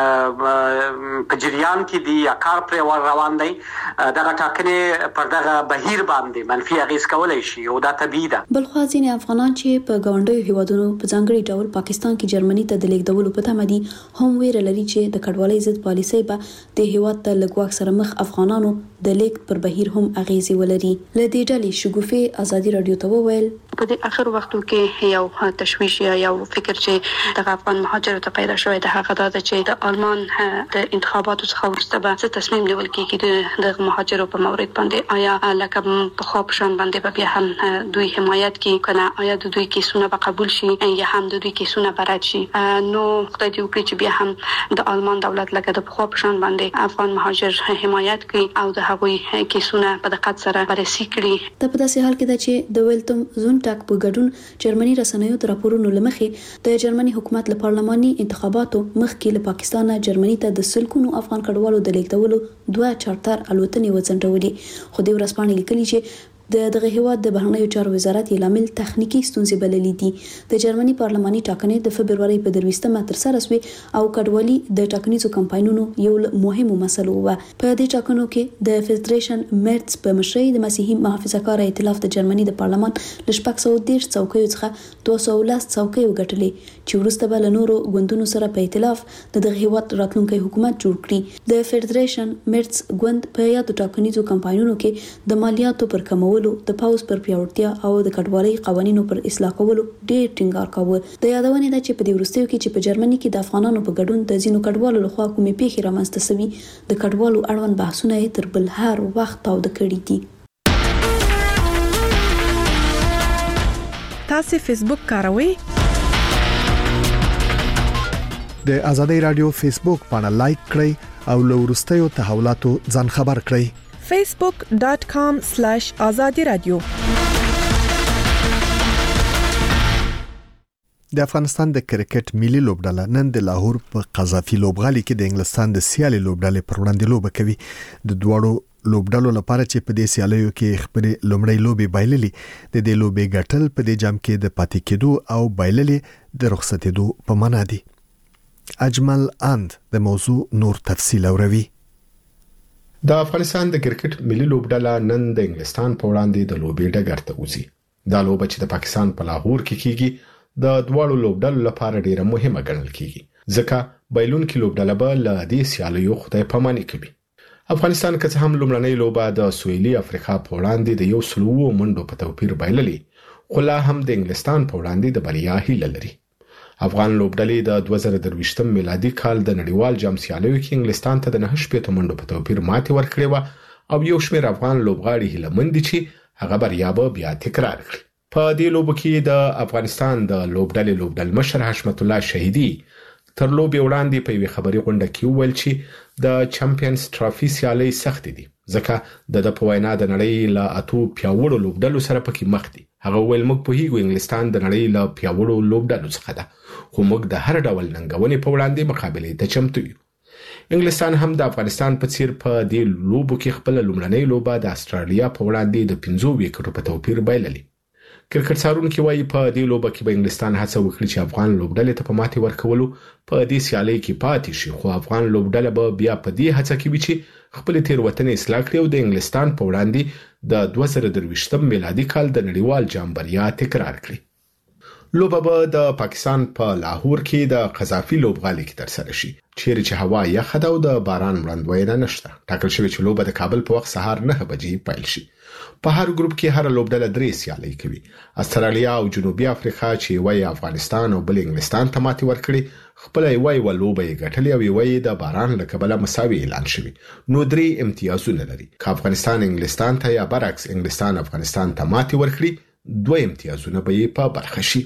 په جریان کې دي یا کار پر روان دي دغه ټاکنې پر دغه بهیر باندې منفي اغیز کولای شي او دا طبيعي ده. بل خو ځینې افغانان چې په ګاونډیو هیوادونو په ځانګړي ډول پاکستان کې جرمني ته د لیږدولو په تمه دي هم ویره لري چې د کډوالۍ ضد پالیسۍ به د هیواد ته لګواک سره مخ افغانانو د لیږد پر بهیر هم اغیزې ولري. له دې ډلې شګوفه ازادي رادیو ته وویل په دې اخر وختو کې یو تشویش یا یو فکر چې د افغان مهاجرو ته پیدا شوی د هغه د چې د آلمان د انتخاباتو څخه وروسته به څه تصمیم نیول کیږي د مهاجرو په مورد باندې، آیا لکه په خو په شان باندې به بیا هم دوی حمایت کوي کنه، آیا د دوی کیسونه به قبول شي یا هم د دوی کیسونه برات شي. نو خدای دې وکړي چې بیا هم د آلمان دولت لکه د خو په شان باندې افغان مهاجر حمایت کوي او د هغوی کیسونه په دقت سره بررسي کړي. د په داسې حال کې ده چې د ویلتم زونټاک په ګډون جرمني رسنیو د راپورونو لمخې د جرمني حکومت له پارلماني انتخاباتو مخکې له پاکستان جرمني ته د سلګونو افغان کډوالو د لیږدولو دوه چارتر الوتنې وځنډولې، خو د ورځپاڼې لیکلي چې د دغه هیواد د بهرنیو چارو وزارت یې لامل تخنیکی ستونزې بللې دي. د جرمني پارلماني ټاکنې د فبرवरी په درويشتمه تر سره شوې او کډوالي د ټاکنیزو کمپاینونو یو مهمو مسلو و. په دې ټاکنو کې د فدریشن مرز په مشرۍ د مسیحي محافظه‌کار ائتلاف د جرمني د پارلمان ل شپږ سوه دېرش څوکیو څخه دوه سوه لس څوکۍ وګټلې چې وروسته به له نورو ګوندونو سره په ائتلاف د دغه هیواد راتلونکي حکومت جوړ کړي. د فدریشن مرز ګوند په یادو ټاکنیزو کمپاینونو کې د مالیاتو پر کمولو، د پاوز پر پیاوړتیا او د کډوالۍ قوانینو پر اصلاح کولو ډېر ټینګار کاوه. د یادونې ده چې په دې وروستیو کې چې په جرمني کې د افغانانو په ګډون د ځینو کډوالو لخوا کومې پیښې رامنځته شوې، د کډوالو اړوند بحثونه یې تر بل هر وخت تاوده کړي دي. تاسو فیسبوک کاروئ؟ د ازادۍ رادیو فیسبوک باندې لایک کړئ او له وروستیو تحولاتو ځان خبر کړئ. facebook dot com slash azadi radio. د افغانستان د کرکټ ملي لوبډله نن د لاهور په قذافي لوبغالي کې د انګلستان د سیالي لوبډلې پر وړاندې لوبه کوي. د دوړو لوبډلو لپاره چې په دې سیالیو کې خپل لومړی لوبي بایللي د دې لوبي ګټل په دې جام کې د پاتې کېدو او بایللي د رخصتېدو په معنا دي. اجمل اند د موضوع نور تفصیل اوروي. د افغانستان د کرکټ ملي لوبډله نن د انګلستان په وړاندې د لوبي ډګر ته وځي. دا لوبه چې د پاکستان په لاهور کې کیږي د دوړو لوبډلو لپاره ډیره مهمه ګڼل کیږي ځکه بایلونکي لوبډله به له دې سیالیو خدای پاماني کوي. افغانستان که څه هم لومړنۍ لوبه د سویلي افریقا په وړاندې د یو سلو منډو په توپیر بایللې، خو لا هم د انګلستان په وړاندې د بریا هیله لري. افغان لوبډلې د دوه زره درویشتم میلادي کال د نړیوال جام سیالیو کې انګلستان ته د نه شپږ منډو په توپیر ماتې ورکړې و او یو شمېر افغان لوبغاړي هیله مند دي چې هغه بریا به بیا تکرار کړي. په دې لوبو کې د افغانستان د لوبډلې لوبډل مشر حشمت الله شهیدی تر لوبې وړاندې په یوې خبري غونډه کې وویل چې د چمپیونز ټرافي سیالي سخت دي ځکه د د په وینا د نړۍ له اتو پیاوړو لوبډلو سره پکې مخ دي. هغه ویل موږ په هیګو انګلستان د نړۍ له پیاوړو لوبډلو څخه ده، خو موږ د هر ډول ننګونې په وړاندې مقابلې ته چمتو یو. انګلستان هم د افغانستان په څیر په دې لوبو کې خپل لومړنۍ لوبه د استرالیا په وړاندې د پنځو وکټو په توپیر بایللې. کرکټ څارونکي وایي په دې لوبه کې به انګلستان هڅه وکړي چې افغان لوبډلې ته په ماتې ورکولو په دې سیالۍ کې پاتې شي، خو افغان لوبډله به بیا په دې هڅه کې وي چې خپل تیروتنې اصلاح کړي او د انګلستان په وړاندې د دوه زره درویشتم میلادي کال د نړیوال جام بریا تکرار کړي. لوبه به د پاکستان په لاهور کې د قذافي لوبغالي کې ترسره شي چیرې چې هوا یخه ده او د باران وړاندوینه نشته. ټاکل شوی چې لوبه د کابل په وخت سهار نه بجې پیل شي. په هر ګروپ کې هر لوبډله درې سیالۍ کوي. استرالیا او جنوبي افریقا چې وایي افغانستان او بل انګلستان ته ماتې ورکړي، خپل وایي ولوبه یې ګټلې او وایي د باران له کبله مساوي اعلان شوی. نو درې امتیازونه لري. که افغانستان انګلستان ته یا برعکس انګلستان افغانستان ته ماتې ورکړي، دوه امتیازونه به یې په برخه شي.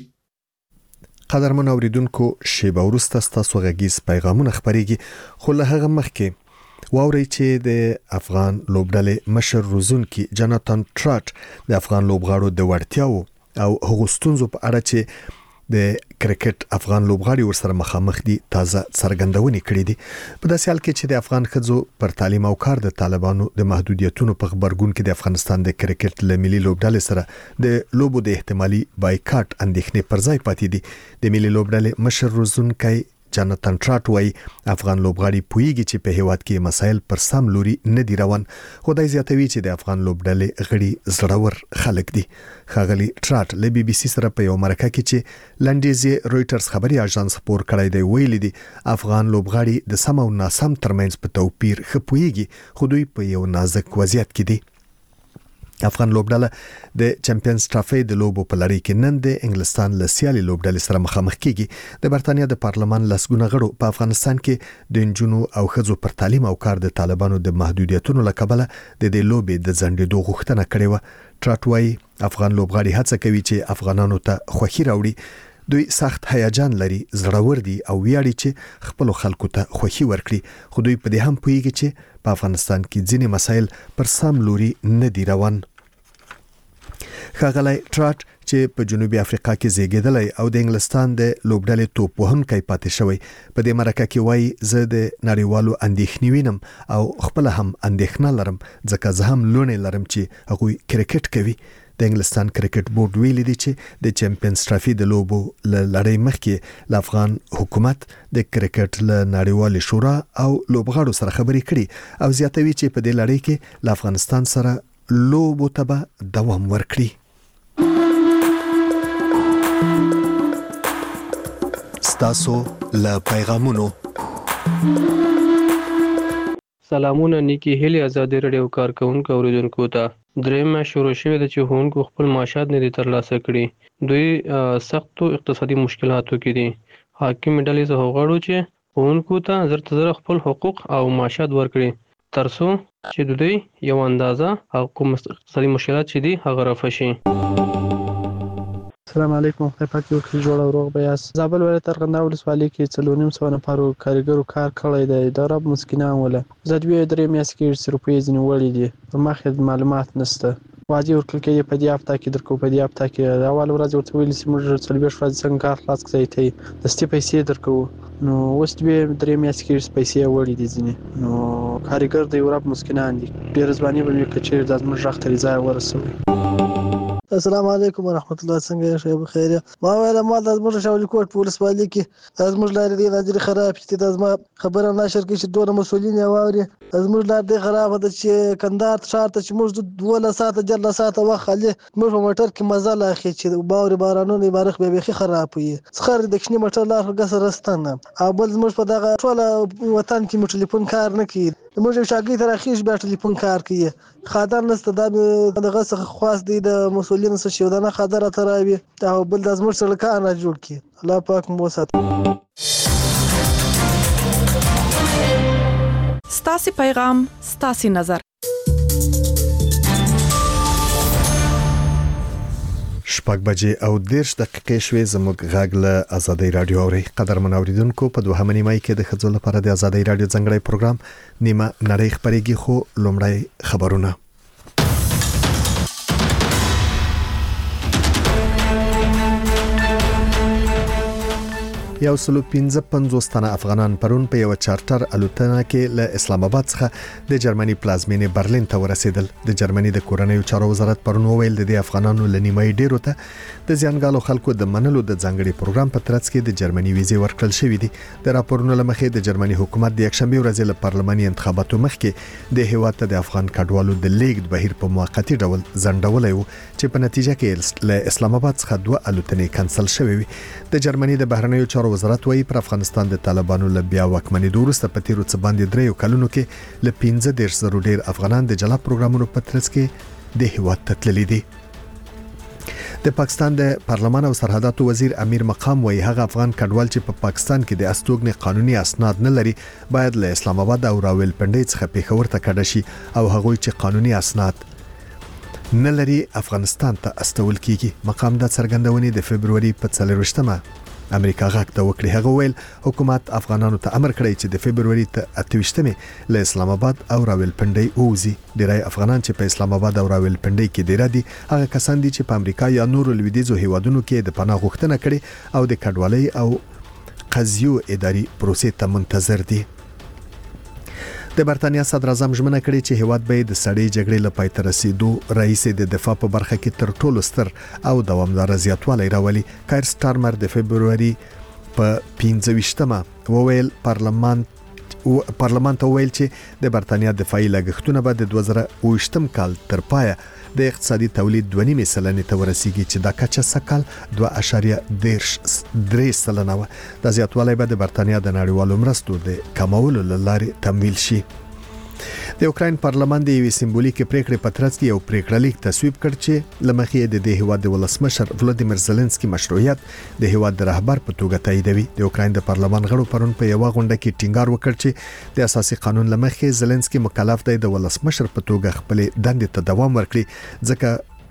قدرمن اوریدونکو، شیبه وروسته ستاسو غږیز پیغامونه خبريږي، خو له هغه مخکې واوري چې د افغان لوبډلې مشر روزونکي جاناتان ټراټ د افغان لوبغاړو د وړتیاو او هغو ستونزو په اړه چې د کرکټ افغان لوبغاړي ورسره مخامخ دي تازه څرګندونې کړې دي. په داسې حال کې چې د افغان ښځو پر تعلیم او کار د طالبانو د محدودیتونو په خبرګون کې د افغانستان د کرکټ له ملي لوبډلې سره د لوبو د احتمالي بایکاټ اندېښنې پر ځای پاتې دي. د ملي لوبډلې مشر روزونکي جاناتان ټراټ وایي افغان لوبغاړي پوهیږي چې په هیواد کې مسایل پر سم لوري نه دي روان، خو دای زیاتوي چې د افغان لوبډلې غړي زړور خلک دي. ښاغلي ټراټ له بي بي سي سره په یو مرکه کې چې لنډیز رويټرز خبري اژانس خبر کړی دی ویلي دي افغان لوبغاړي د سم او ناسم ترمنځ په توپیر خپويږي، خو دوی په یو نازک وضعیت کې دي. افغان لوبډله د چمپیونز ټرافي د لوبو په لړۍ کې نن د انګلستان له سیالي لوبډلې سره مخامخ کیږي. د برتانیا د پارلمان لسګونه غړو په افغانستان کې د انجونو او ښځو پر تعلیم او کار د طالبانو د محدودیتونو له کبله د دې لوبې د ځنډېدو غوښتنه کړې و. ټراټ وایي افغان لوبغاړي هڅه کوي چې افغانانو ته خوښي راوړي. دوی سخت هیجان لري، زړور دي او ویاړي چې خپل خلکو ته خوښي ورکړي، خو دوی په دې هم پوهیږي چې په افغانستان کې ځینې مسایل پر سم لوري نه دي روان. ښاغلی ټراټ چې په جنوبي افریقا کې زیږیدلی او د انګلستان د لوبډلې توپ وهونکی پاتې شوی، په دې مرکه کې وایي زه د نړیوالو اندېښنې وینم او خپل هم اندېښنه لرم ځکه زه هم لوڼې لرم چې هغوی کرکټ کوي. د انګلستان کرکټ بورډ ویلي دي چې د چمپیونز ټرافي د لوبو له لړۍ مخکې له افغان حکومت د کرکټ له نړیوالې شورا او لوبغاړو سره خبرې کړي او زیاتوي چې په دې لړۍ کې له افغانستان سره لوبو ته به دوام ورکړي. ستاسو له پیغامونو سلامونه نیکی هلي ازادي رادیو کارکونکو اوریدونکو ته درېمه شروع شوې ده چې ښوونکو خپل معاشات نه دي ترلاسه کړي. دوی سختو اقتصادي مشکلاتو کې دي. حاکم ډلې زه غواړو چې ښوونکو ته زر تر زر خپل حقوق او معاشات ورکړي ترڅو چې دوی یو اندازه حقوق اقتصادي مشکلات چې دي هغه رفع شي. السلام علیکم، خدای پاک یو ښه جوړ او روغ بیاست. زابل ولایت ارغنداب ولسوالۍ کې څلور نیم سوه نفرو کارګرو کار کړی دی. د رب مسکینان وله زه دوې درې میاشتې کېږي چې روپۍ ځینې وړي دي، پر مخ یې معلومات نشته. واجب ورکړل کېږي په دې هفته کې درکو په دې هفته کې اول ورځ ورته ویل چې موږ څلوېښت ورځې څنګه کار خلاص کړی ته دستي پیسې درکو نو اوس دوی درې میاشتې کې پیسې وړي دي ځینې نو کارګر د یورپ مسکینان دي ډېر ځواني به وي چې د زموږ غږ ته ځای ورسوي. السلام علیکم ورحمت الله څنګه یې شی بخیر ما ویل ما د زموږ شاولي کوټ پولیس والي کې زموږ لارې دی راځي خراب چې د زما خبره نشر کې چې دوه مسولین یاوري زموږ لار دی خراب ده چې کندهار شهر ته چې موږ دوه ساعته جله ساعته وخت علي موږ په موټر کې مزه لا اخی چې باور بارانونه بارخ به بيخي خراب وي څخه د کښنی موټر لار غس رستنه او بل زموږ په دغه ټول وطن کې مو ټلیفون کار نه کوي موږ شاګرد تر اخیش بیا ټلیفون کار کوي خاطر نست د دغه څخه خاص دی د مسولین څخه شو دنه خاطر تراوي او بل د زموږ سره نه جوړ کی الله پاک مو ساتي. ستاسي پیغام ستاسي نظر شپږ بجې او دیرش دقیقې شوې زموږ غږ له ازادي رادیو اوري قدرمن اوریدونکو په دوه نیمه کې د خځو لپاره د ازادي رادیو څنګه پروګرام نیمه نړۍ خبرېږي خو لومړی خبرونه. یو سلو پنځه پنځوس تنه افغانان پرون په یو چارټر الوتنه کې له اسلام آباد څخه د جرمني پلازمینې برلین ته ورسېدل. د جرمني د کورنیو چارو وزارت پرون وویل د افغانانو لنیمای ډیرو ته د ځانګالو خلکو د منلو د ځانګړي پروګرام په ترڅ کې د جرمني ویزې ورکړل شوې دي. د راپورونو لمخې د جرمني حکومت د یکشنبه ورځې له پارلماني انتخاباتو مخکې د هیواد ته د افغان کډوالو د لیږد بهیر په موقتی ډول ځنډولای وو چې په نتیجه کې له اسلام آباد څخه دوه الوتنې کانسل شوې وي. د جرمني د بهرنیو چارو وزارت وايي پر افغانستان د طالبانو له بیا واکمنۍ وروسته په تیرو څه باندې دریو کلونو کې له پنځه دېرش زره ډیر افغانان د جلا پروګرامونو په ترڅ کې د هیواد ته تللي دي. د پاکستان د پارلمان او سرحداتو وزیر امیر مقام وايي هغه افغان کډوال چې په پاکستان کې د استوګنې قانوني اسناد نه لري باید له اسلام آباد او راولپنډۍ څخه پیښور ته کډه شي او هغه چې قانوني اسناد نه لري افغانستان ته استول کیږي. مقام د څرګندونې د فبرवरी په څلرویشتمه امریکا غاک ته وکړي. هغه ویل حکومت افغانانو ته امر کړی چې د فبرवरी ته اتهشتمه له اسلام آباد او راولپنډۍ اوزي. ډیری افغانان چې په اسلام آباد او راولپنډۍ کې ډیر دي هغه کسان دي چې په امریکا یا نورو لویدیځو هیوادونو کې د پناه غوښتنه کړي او د کډوالۍ او قضیو اداري پروسې ته منتظر دي. د برتانیا صدر اعظم ژمنه کړې چې هیواد به د سړې جګړې لپاره تر رسیدو رئیس د دفاع په برخه کې تر ټولو ستر او دوامدار زیاتوالی راولي. کایر سټارمر د فبرवरी په پنځه ویشتمه وویل پارلمان او پارلمان ته ویل چې د برتانیا دفاعي لګښتونه به د دوه زره اووه کال تر پایه د اقتصادي تولید دوه نیمه سلنې ته ورسیږي چې دا کچه سکل دوه اعشاریه درې سلنه و. د زیاتوالی به د برتانیا د نړیوالو مرستو د کمولو لارې تمویل شي. د اوکراین پارلمان د یوې سمبولیکې پریکړې په ترڅ کې یو پریکړه لیک تصویب کړ چې لمخې د دې هیواد د ولسمشر ولادیمیر زيلنسکي مشروعیت د هیواد د رهبر په توګه تاییدوي. د اوکراین د پارلمان غړو پرون په یو غونډه کې ټینګار وکړ چې د اساسي قانون لمخې زيلنسکي مکلف دی د ولسمشر په توګه خپل دندې ته دوام ورکړي ځکه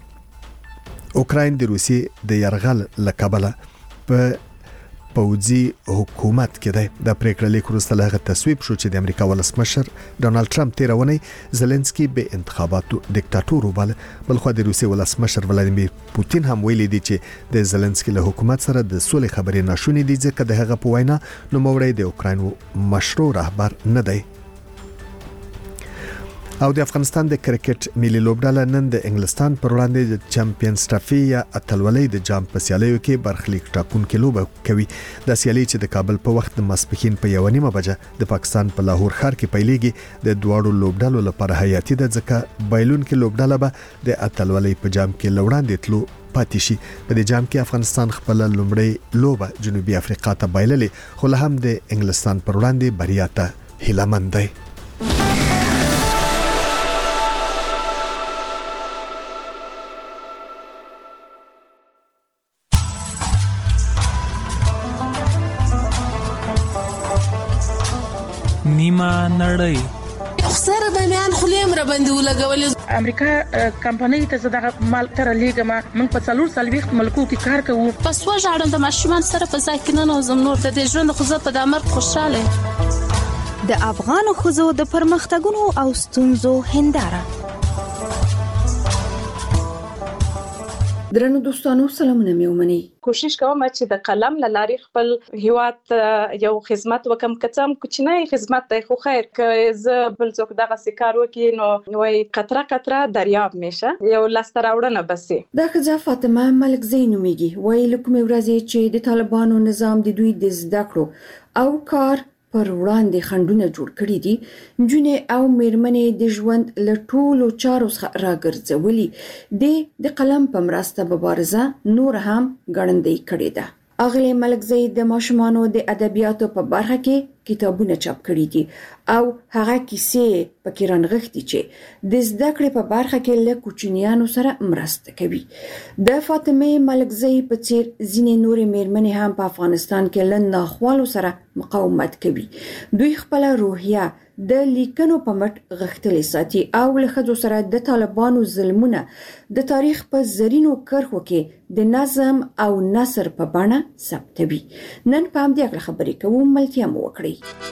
اوکراین د روسي د يرغل لکبله په پوځي حکومت کې دی. د پریکړې لیک وروسته له تصویب شو چې د امریکا ولسمشر ډونالد ټرمپ تیرونی زيلنسکي به انتخاباتو دیکتاتور وباله. بلخو د روسي ولسمشر ولادیمیر پوتین هم ویلي دی چې د زيلنسکي له حکومت سره د سولې خبرې ناشونې دي ځکه د هغه په وینا نوموړی د اوکراین مشروع رهبر نه دی. او د افغانستان د کرکټ ملي لوبډله نن د انګلستان پر وړاندې د چمپیونز ټرافي یا اتلولۍ د جام په سیالیو کې برخلیک ټاکونکې لوبه کوي. د سیالي چې د کابل په وخت د ماسپښین په یو نیمه بجه د پاکستان په لاهور ښار کې پیلېږي د دواړو لوبډلو لپاره حیاتي ده ځکه بایلون کې لوبډله به د اتلولۍ په جام کې لوړاندې تلو پاتې شي. په دې جام کې افغانستان خپل لومړی لوبه جنوبي افریقا ته بایللې خو له هم د انګلستان پر وړاندې بریا ته هیله مند دی. نیمه نړۍ خسر د میان خلیم را باندې ولګول. امریکا کمپنۍ ته زداغه مال تر لیګما موږ په څلور سلويخت ملکو کې کار کوو. پس وژاړم د ماشومان سره په ځای کې نه نوزم نور د ژوند خو په دامر خوشاله. د افغان خزو د پرمختګونو او ستونزو هنداره درنو دوستانو سلامونه مې ومني. کوشش کوم چې د قلم لاري خپل هیواد یو خدمت وکم کڅم کوچنی خدمت دی خو خیر که ز بل څوک دغه سکار وکي نو وای قطره قطره دریاب میشه یو لاستر راوړنه بسي. دا خځه فاطمه ملک زین میږي وای لکه ورځي چې د طالبانو نظام د دوی د زده کړو او کار پر وړاندې خندونه جوړ کړی دي جنې او میرمنې د ژوند له ټولو چارو څخه راګرځولي د د قلم په مرسته مبارزه نور هم ګړندۍ کړې ده. اغلی ملک زید د ماشومانو د ادبیاتو په برخه کې کتابونه چاپ کړي دي او هغه کیسې پکې رانغښتي چې د زده کړې په برخه کې له کوچنیانو سره مرسته کوي. د فاطمه ملک زید په څیر ځینې نورې میرمنې هم په افغانستان کې له ناخوالو سره مقاومت کوي. دوی خپل روحیه د لیکنو په مټ غښتلې ساتي او له ښځو سره د طالبانو ظلمونه د تاریخ په زرینو کرښو کې د نظم او نثر په بڼه ثبتوي. نن په همدې اړه خبرې کوو، ملتیا مو وکړئ.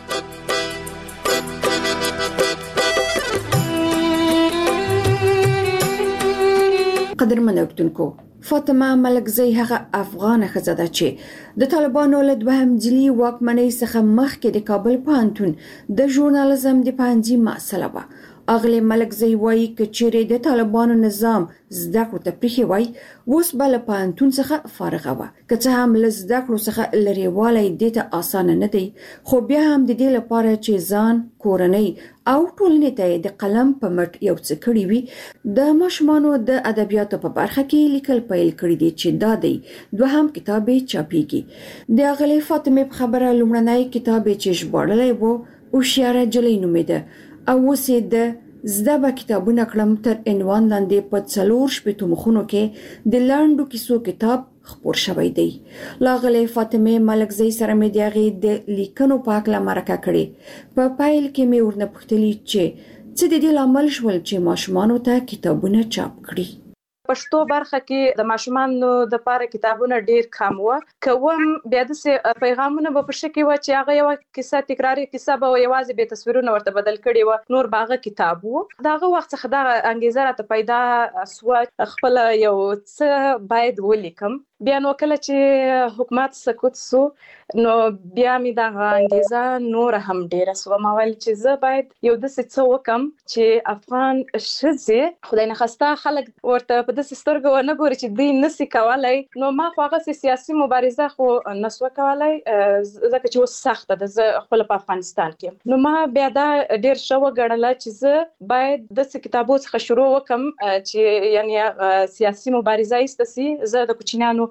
قدرمن اورېدونکو، فاطمه ملکزی هغه افغان ښځه ده چې د طالبانو له دوهم ځلي واکمنۍ څخه مخکې د کابل پوهنتون د ژورنالیزم د پوهنځي محصله وه. اغلی ملکزی وایي که چیرې د طالبانو نظام زده کړو ته پریښی وای اوس به له پوهنتون څخه فارغه وه. که څه هم له زده کړو څخه لرېوالی دې ته اسانه نه دی، خو بیا هم د دې لپاره چې ځان، کورنۍ او ټولنې ته د قلم په مټ یو څه کړي وي د ماشومانو د ادبیاتو په برخه کې لیکل پیل کړي دي چې دا دی دوهم کتاب یې چاپیږي. د اغلی فاطمه په خبره لومړنی کتاب یې چې ژباړلی و هوښیاره نجلۍ نومیده او اوس یې د زده به کتابونه کړم تر عنوان لاندې په څلور شپېتو مخونو کې د لنډو کیسو کتاب خپور شوی دی. لاغلی فاطمه ملکزی سره مې د هغې د لیکنو په هکله مرکه کړې. په پیل کې مې ورنه پوښتلي چې څه د دې لامل شول چې ماشومانو ته کتابونه چاپ کړي. پښتو برخه کې د ماشومانو د لپاره کتابونه ډیر کم و. کوم بیا د پیغامونه په شکل و چې هغه یو کیسه تکراری کیسه به یوازې به تصویرونه ورته بدل کړي و، نور باغه کتاب و. داغه وخت څخه دا انګیزه راته پیدا سو خپل یو څه باید ولیکم. بیا نو کله چې حکومت سقوط سو نو بیا می دا انګیزه نور هم ډیره سو. ما ویل چې زه باید یو د څه وکم چې افغان ښځې خدای نه خواسته خلک ورته په داسې سترګو نه ګوري چې دوی نسي کولای. نو ما خو هغه سیاسي مبارزه خو نسو کولای ځکه چې اوس سخته ده زه خپل په افغانستان کې. نو ما بیا دا ډیر شو وګڼله چې زه باید د کتابو څخه شروع وکم چې یعنی سیاسي مبارزه ایستسي. زه د کوچنیانو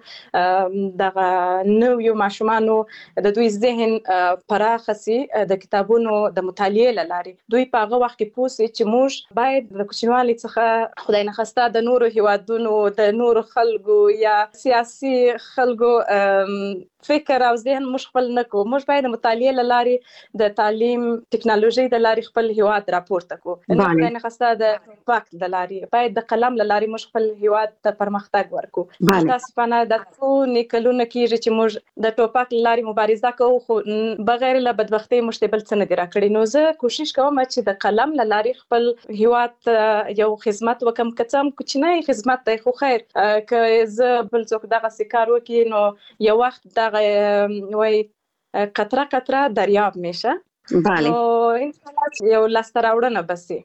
دغه نویو ماشومانو د دوی ذهن پراخ سي د کتابونو د مطالعې لاري. دوی په هغه وخت کې پوه سي چې موږ باید د کوچنیوالي څخه خدای نه خواسته د نورو هیوادونو د نورو خلکو یا سیاسي خلکو فکر او ذهن موږ خپل نه کوو. موږ باید د مطالعې لاري د تعلیم ټکنالوژي د لاري خپل هیواد راپورته کوو. خدای نه خواسته د وخت د لاري باید د قلم لاري موږ خپل هیواد ته پرمختګ ورکو. تاسو په د څو نکلونه کېږي چې موږ د ټوپک لاري مبارزه کوو خو بغیر له بدبختۍ موږ بل څه نه دي راکړي. نو زه کوشش کوم چې د قلم لاري خپل هیواد یو خدمت وکم کڅم کوچنی خدمت دی خو خیر که زه بل څوک دغه سکار وکي نو یو وخت دغه وای قطره قطره دریاب میشه. بله نو انشاءالله یو لاستر راوړنه بسي.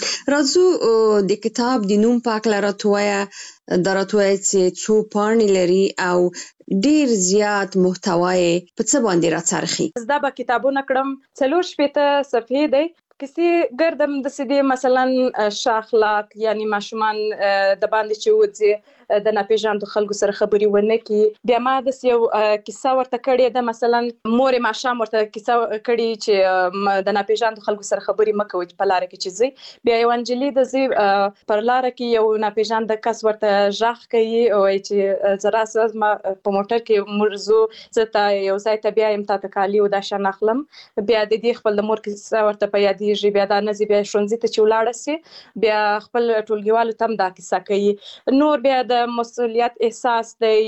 راځو د کتاب د نوم په اړه راته دا راته چې څو پاڼې لري او ډیر زیات محتوای په څه باندې راڅرخي. زدا به کتابونه کړم څلور شپېته صفحې دی. کسی ګردم د سدي مثلا شاخلاق یعنی ماشومان د باندې چې وځي د ناپېژاندو خلکو سره خبري ونه کی. بیا ما د یو کیسه ورته کړې ده مثلا مور ماشام ورته کیسه کړې چې د ناپېژاندو خلکو سره خبري مکوي په لار کې چې زی بیا یو انجلی د زی پر لار کې یو ناپېژاند کس ورته ژغ کوي او چې زرا ساز ما په موټر کې مرزو زته یو ځای ته بیا ام ته کالی او د شان اخلم. بیا د دې خپل د مور کیسه ورته په یاد دی بیا دا نزی بیا شونځي ته چولاړه سي بیا خپل ټولګیوالو تم دا کیسه کوي. نور بیا د د مسولیت احساس دی،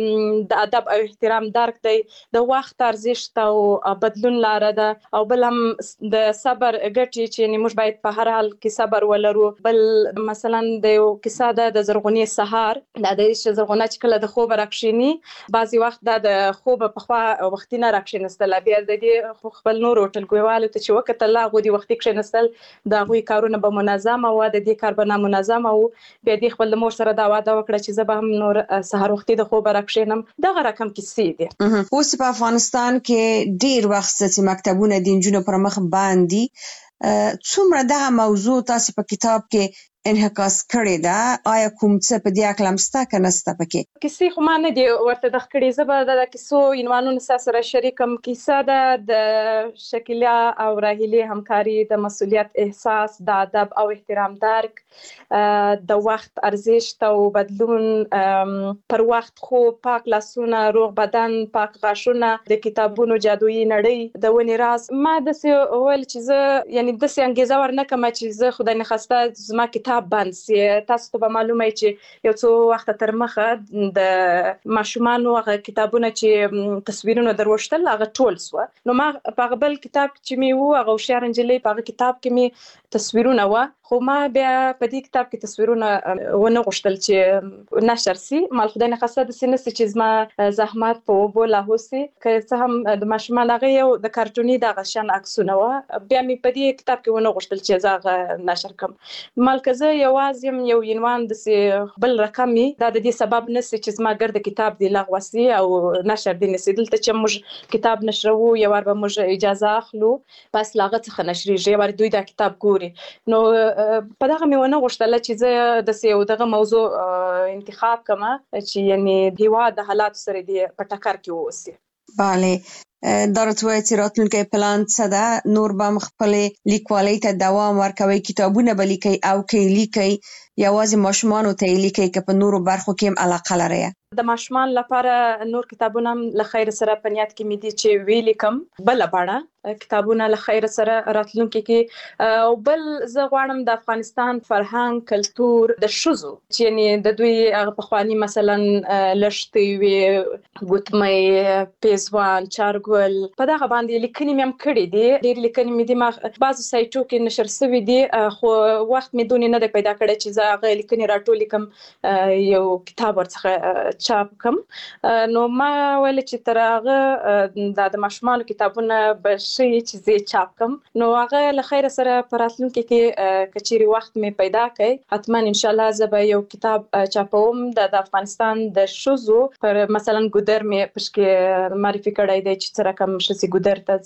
د ادب او احترام درک دی، د وخت ارزښت او بدلون لاره ده، او بل هم د صبر ګټې چې موږ باید په هر حال کې صبر ولرو. بل مثلا د یو کیسه ده د زرغونې سهار، دا د زرغونه چې کله د خوب راکښینی بعضی وخت دا د خوب په خوا وختي نه راکښینستل، بیا د دې خپل نور ټولګیوالو ته چې وکتل هغه د وختي کښینستل د هغوی کارونه به منظم او د دې کار به نامنظم او بیا دې خپل د مور سره دا وعده وکړه چې زه به هم نور سهار وختي د خوب راکښینم. دغه رقم کیسې دي. اوس په افغانستان کې ډیر وخت چې مکتبونه د نجونو پر مخ باندې څومره دغه موضوع تاسو په کتاب کې انعکاس کړی ده؟ آیا کوم څه په دې اړه مسته کنه ستا پکې؟ کیسې خو ما نه دی ورته د کړي، زه به د کیسو عنوانونه سره شریکم. کیسه ده د شکیلا او راهیلې همکاري، د مسولیت احساس، د ادب او احترام درک، د وخت ارزښت او بدلون، پر وخت خو پاک لاسونه، روغ بدن، پاک غاښونه، د کتابونو جادویي نړۍ، د ونې راز. ما داسې ویل چې زه یعنی داسې انګیزه ورنکړم چې زه خدای نخواسته زما کتاب بند سي. تاسو ته به معلومه وي چې یو څو وخت تر مخه د ماشومانو هغه کتابونه چې تصویرونه دروښتل هغه ټول سو، نو ما په هغه بل کتاب چې مې وو هغه هوښیار نجلۍ په هغه کتاب کې مې تصویرونه وه، خو ما بیا په دې کتاب کې تصویرونه ونه غوښتل چې نشر سي. مال خدای نخواسته داسې نه سي چې زما زحمت په اوبو لاهو سي. که څه هم د ماشومان هغه یو د کارټوني دغه شان عکسونه وه، بیا مې په دې کتاب کې ونه غوښتل چې زه هغه نشر کړم. مال که زه یوازې یم یو عنوان داسې بل رقم وي، دا د دې سبب نه سي چې زما ګرد کتاب دې لغوه سي او نشر دې نه سي. دلته چې موږ کتاب نشروو یو وار به موږ اجازه اخلو، بس له هغه څخه نشریږي، یو وار دوی دا کتاب ګوري. نو په دغه مې ونه غوښتله چې زه داسې یو دغه موضوع انتخاب کړم چې یعنی د هېواد د حالاتو سره دې په ټکر کې واوسي. بله، دا راته وایي چې راتلونکی پلان څه ده؟ نور به هم خپلې لیکوالۍ ته دوام ورکوئ، کتابونه به لیکئ او که یې لیکئ یوازې ماشومانو ته یې لیکئ که په نورو برخو کې هم علاقه لرئ؟ د ماشومان لپاره نور کتابونه هم له خیر سره په نیت کې مې دي چې وی لیکم بله بڼه کتابونه له خیر سره راتلونکي کې. او بل زه غواړم د افغانستان فرهنګ، کلتور، د ښځو چې یعنی د دوی هغه پخواني مثلا لښتې وې، ګوتمۍ، پیزوان، چارګل، په دغه باندې لیکنې مې هم کړې دي. ډېرې لیکنې مې دي، ما بعضو سایټو کې نشر سوي دي، خو وخت مې دونې نه دی پیدا کړی چې زه هغه لیکنې راټولې کړم یو کتاب ورڅخه چاپ کم. نو ما ویل چې تر هغه دا د ماشومانو کتابونه به شي چې زه چاپ کم، نو هغه له خیر سره په راتلونکي کې که چیرې وخت مې پیدا کړي حتما ان شاء الله زه به یو کتاب چاپوم د افغانستان د ښځو پر مثلا ګودر مې پشکې معرفي کړی دی چې څه رقم ښځې ګودر ته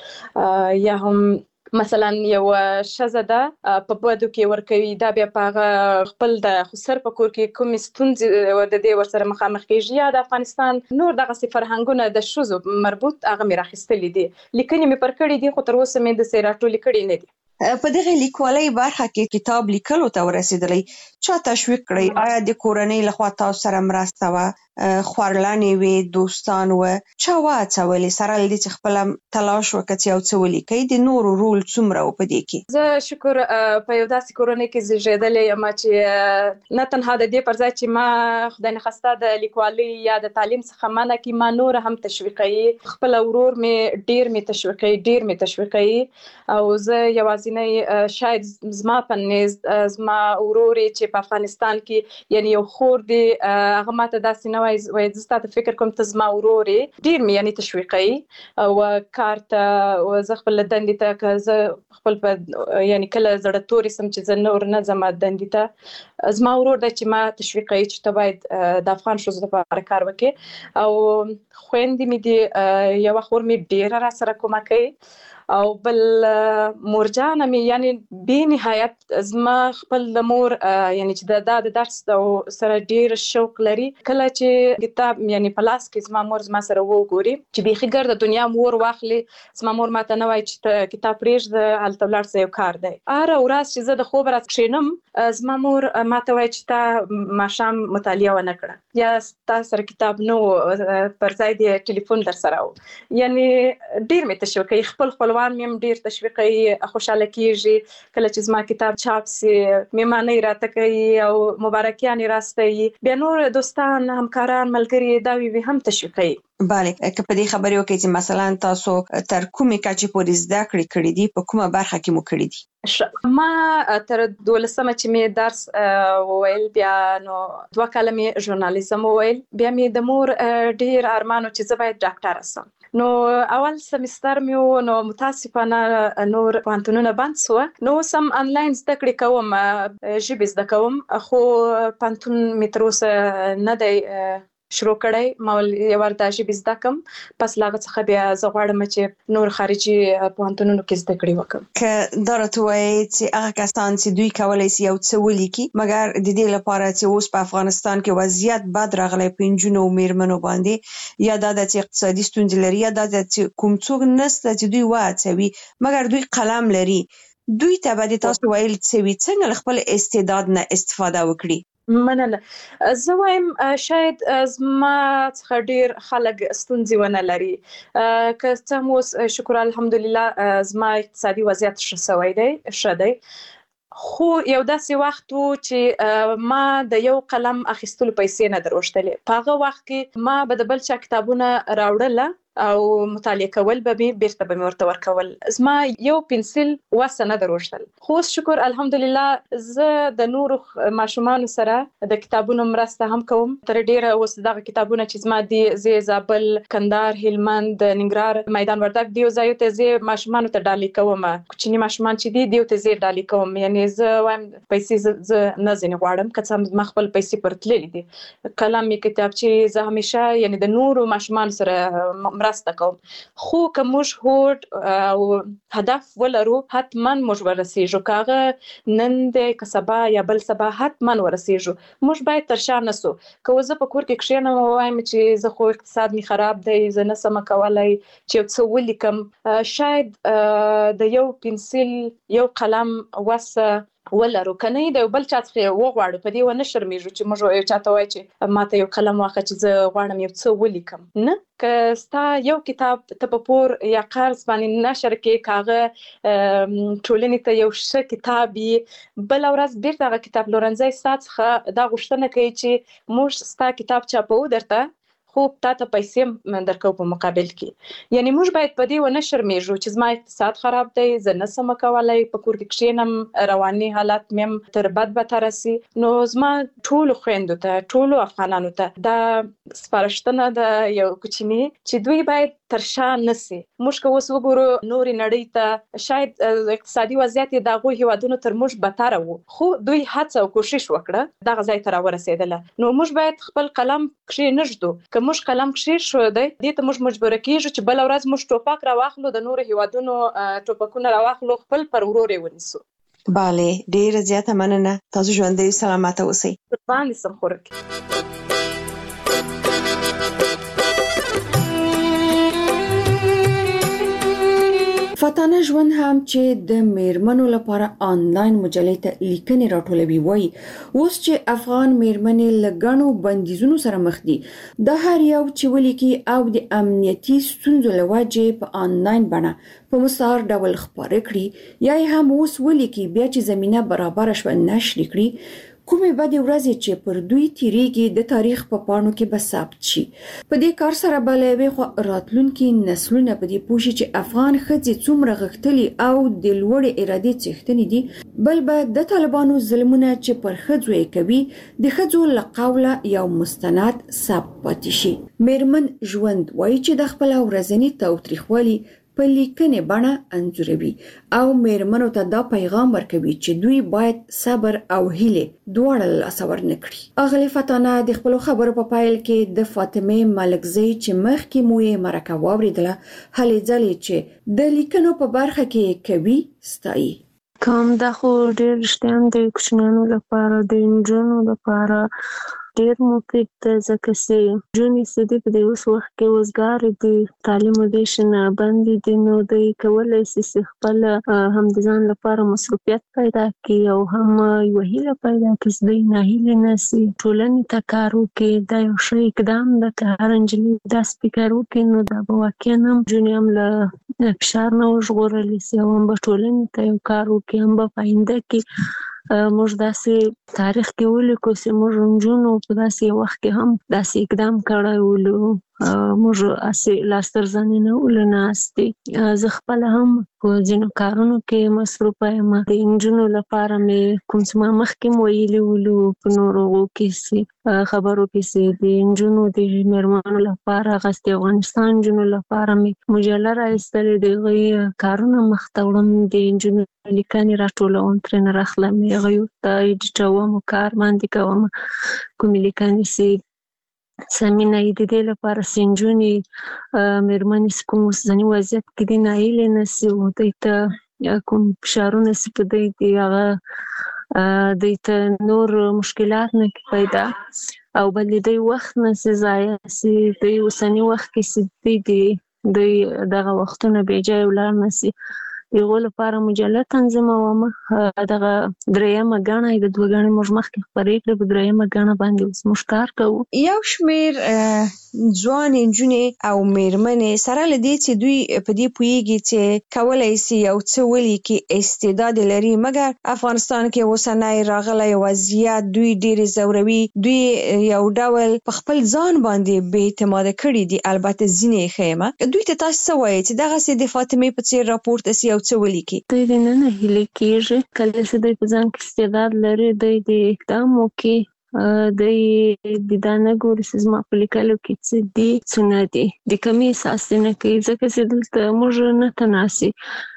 ځي، یا هم مثلا یو ښځه ده په بدو کې ورکوي، دا بیا په هغه خپل د خسر په کور کې کومې ستونزې د دې ورسره مخامخ کېږي، یا د افغانستان نور دغسې فرهنګونه د ښځو مربوط هغه مې راخیستلي دي. لیکنې مې پر کړي دي خو تر اوسه مې داسې راټولې کړي نه دي. په دغه لیکوالۍ برخه کې کتاب لیکلو ته ورسېدلی چا تشویق کړی؟ آیا د کورنۍ لخوا تاسو سره مرسته وه، خورلنې وې، دوستان وه، چا وهڅولې سره له دې چې خپله تلاش وکړه چې یو څه ولیکئ؟ د نورو رول څومره و په دې کې؟ زه شکر په یو داسې کورنۍ کې زیږېدلې یم چې نه تنها د دې پر ځای چې ما خدای نخواسته د لیکوالۍ یا د تعلیم څخه منع کړي، ما نور هم تشویقوي. خپل ورور مې ډېر مې تشویقوي، ډېر مې تشویقوي، او زه یوازې شاید زما په نیز زما ورور چې په افغانستان کې یعنی یو خور دی، هغه ماته داسې نه وایي زه ستا ته فکر کوم ته زما ورور یې، ډېر مې یعنی تشویقوي. او کار ته زه خپل دندې ته که زه خپل په یعنی کله زړه تورې سم چې زه نور نه ځم دندې ته، زما ورور دی چې ما تشویقوي چې ته باید د افغان ښځو لپاره کار وکړې. او خویندې مې دي، یوه خور مې ډېره را سره کومک کوي، او بل مورجانه مې یعنی بې نهایت زما خپل د مور یعنی چې دا د درس سره ډېر شوق لري. کله چې کتاب یعنی په لاس کې زما مور زما سره وګوري چې بیخي ګرده دنیا مور واخلي، زما مور ماته نه وایي چې ته کتاب پرېږده هلته ولاړ شه یو کار دی. هره ورځ چې زه د خوب راکښېنم زما مور ماته وایي چې تا ماښام مطالعه ونه کړه یا ستا سره کتاب نه و، پر ځای دې ټلیفون در سره و. یعنی ډېر مې تشویقوي، خپل خپل ټولوان مې ډیر تشویقي خوشاله کیږي کله چې زما کتاب چاپ سي میمانه راته کوي او مبارکیان راستي بیا نور دوستان همکاران ملګري دا وی هم تشویقي. بله که په دې خبرې وکړئ چې مثلا تاسو تر کومې کچې پورې زده کړې کړې دي په کومه برخه کې مو کړې دي؟ ما تر دولسمه چې مې درس وویل بیا نو دوه کاله مې ژورنالیزم وویل بیا مې د مور ډیر ارمانو چې زه باید ډاکټر شم. نو اول سمستر مې نو متاسفانه نور پوهنتونونه بند سو نو سم انلاین زده کړې کوم ژبې زده کوم خو پوهنتون مې تر اوسه نه دی شروع کړی ما یو ورته ژبې زده کوم پس لاغه څخه بیا زه غواړم چې نور خارجي پوهنتونونو کې زده کړې وکړم. که دا راته وایي چې هغه کسان چې دوی کولی شي یو څه ولیکي مګر د دې لپاره چې اوس په افغانستان کې وضعیت بد راغلی په نجونو او میرمنو باندې یا دا چې اقتصادي ستونزې لري یا دا چې کوم څوک نشته چې دوی وهڅوي مګر دوی قلم لري دوی ته به د تاسو ویل څه وي څنګه له خپل استعداد نه استفاده وکړي؟ مننه. زه وایم شاید زما څخه ډیر خلک ستونزې ونه لري که څه هم اوس شکر الحمدلله زما اقتصادي وضعیت ښه سوی دی ښه دی خو یو داسې وخت و چې ما د یو قلم اخیستلو پیسې نه دروښتلې په هغه وخت کې ما به د بل چا کتابونه راوړله او مطالعه کول به مې بیرته به مې ورته ورکول زما یو پنسل وسه نه دروښتل خو شکر الحمدلله زه د نورو ماشومانو سره د کتابونو مرسته هم کوم تر ډیره اوس دغه کتابونه چې زما دي زه زابل کندهار هلمند ننګرهار میدان وردګ دیو ځایو ته زه ماشومانو ته ډالۍ کوم کوچني ماشومان چې دي دیو ته زه ډالۍ کوم یعنی زه وایم پیسې زه نه ځنې غواړم که څه هم خپل پیسې پرتللې دي قلم می کتاب چې زه همیشه یعنی د نورو ماشومانو سره مرسته کوم خو که موږ هوډ او هدف ولرو حتما موږ ورسیږو کاغه نن د کسبه یا بل سبا حتما ورسیږو موږ باید تر شا نسو که زه په کور کې کښېنم وایم چې زه خو اقتصاد می خراب دی زه نه سم کولای چې څه ولیکم شاید د یو پنسل یو قلم وسه ولرو کنه د بل چا څخه وغواړو په دې ونه شرمېږو چې موږ یو چاته وای چې ماته یو قلم واخه چې زه غواړم یو څه ولیکم نه که ستا یو کتاب ته په پور یا قرض باندې نشر کې کاغه ټولنې ته یو ښه کتاب بل ورځ بیرته هغه کتاب لورنځي سات څخه دا غوښتنه کوي چې موږ ستا کتاب چاپو درته خو تاسو پیسې درکو په مقابل کې یعنی موږ باید په دې ونه شرمېږو چې زما اقتصاد خراب دی زه نه سم کولای په کور کې کښېنم رواني حالت مې تر بد بدتر سي نو زما ټول خويندو ته ټول افغانانو ته دا سپارښتنه ده یو کوچنی چې دوی باید تر شا نسی موږ که اوس وګورو نورې نړۍ ته شاید اقتصادي وضعیت د هغو هیوادونو تر موږ بدتر وو خو دوی هڅه او کوشش وکړه دغه ځای ته راورسېدله نو موږ باید خپل قلم کښېنږدو که موږ قلم کښې شو دی دې ته موږ مجبوره کېږو چې بل ورځ موږ ټوپک راواخلو د نورو هیوادونو ټوپکونه راواخلو خپل پر ورور یې ونیسو. بله ډیره زیاته مننه تاسو ژوندۍ سلامته اوسئ. قربان دې سم خورکې. فاتانه ژوند هم چې د میرمنو لپاره آنلاین مجلې ته لیکنې راټولوي وایي اوس چې افغان میرمنې له ګڼو بندیزونو سره مخ دي د هر یو چې ولیکي او د امنیتي ستونزو له وجې په آنلاین بڼه په مستعار ډول خپاره کړي یا هم اوس ولیکي بیا چې زمینه برابر شوه نشر کړي کومې بدې ورځې چې پر دوی تیریږي د تاریخ په پاڼو کې به ثبت شي په دې کار سره به له یوې خوا راتلونکي نسلونه په دې پوه شي چې افغان ښځې څومره غښتلي او د لوړې ارادې څښتنې دي بل به د طالبانو ظلمونه چې پر ښځو یې کوي د ښځو له قوله یو مستند ثبت پاتې شي. میرمن ژوند وایي چې د خپل ورځني تاوتریخوالي په لیکنې بڼه انځوروي او میرمنو ته دا پیغام ورکوي چې دوی باید صبر او هیله دواړه له لاسه ورنه کړي. اغلې فتانه د خپلو خبرو په پایل کې د فاطمې ملکزۍ چې مخکې مو یې مرکه واورېدله هلې ځلې چې د لیکنو په برخه کې کوي ستایي. کوم دا خو ډېر رښتیا د کوچنیانو لپاره د نجونو لپاره ډیر مفید ده ځکه چې جونې سدي په دې اوس وخت کې وزګار دي تعلیم دې شنه باندې دي نو دوی کولای شي خپل هم د ځان لپاره مصروفیت پیدا کړي او هم یو هیله پیدا کړي چې دوی نه هیله نشي ټولنې ته کار وکړي دا یو ښه اقدام ده که هر نجلۍ داسې فکر وکړي نو دا به واقعا هم جونې هم له فشار نه وژغورلی شي او هم به ټولنې ته یو کار وکړي هم به په آینده کې موږ داسې تاریخ کې ولیکو چې موږ نجونو په داسې وخت کې هم داسې اقدام کړی ولو موږ اسې لاس تر زنې نه ولو ناستې زه خپله هم په ځینو کارونو کې مصروفه یم د نجونو لپاره مې کوم څه ما مخکې م ویلي ولو په نورو هغو کې چې خبرو کې چې د نجونو د مېرمنو لپاره هغسې د افغانستان نجونو لپاره مې مجله راایستلې د هغوی کارونه مخته وړم د نجونو لیکنې راټولوم ترېنه راخلم هغوی ورته ایډیټوم کار باندې کوم کومې لیکنې چې سمینه یې د دې لپاره چې نجونې مېرمنې چې کوم اوسني وضعیت کې دي ناهیلې نه شي او دوی ته کوم فشارونه چې په دوی دي هغه دوی ته نور مشکلات نه پیدا او بل د دوی وخت نه شي ضایع شي دوی اوسني وخت کې چې دوی دي دوی دغه وختونه بېجایه ولاړ نه شي هغو لپاره مجله تنظیموم دغه درېیمه ګڼه یې د دوه ګڼې موږ مخکې خپرې کړې په درېیمه ګڼه باندې اوس موږ کار کوو یو شمېر ځوانې نجونې او مېرمنې سره له دې چې دوی په دې پوهېږي چې کولی شي یو څه ولیکي استعداد لري مګر افغانستان کې اوسنی راغلی وضعیت دوی ډېرې ځوروي دوی یو ډول په خپل ځان باندې بې اعتماده کړي دي البته ځینې یې ښه یم دوی ته تاسو څه وایئ چې دغسې د فاطمې په څېر راپورته سي څه ولیکي دوی د نه نه هیلې کېږي کله چې دوی په ځان کې استعداد لري دوی د اقدام وکړي دوی د دا نه ګوري چې زما په لیکلو کې څه دي څه نه دي د کمې احساس نه کوي ځکه چې دلته موږ نه تناسي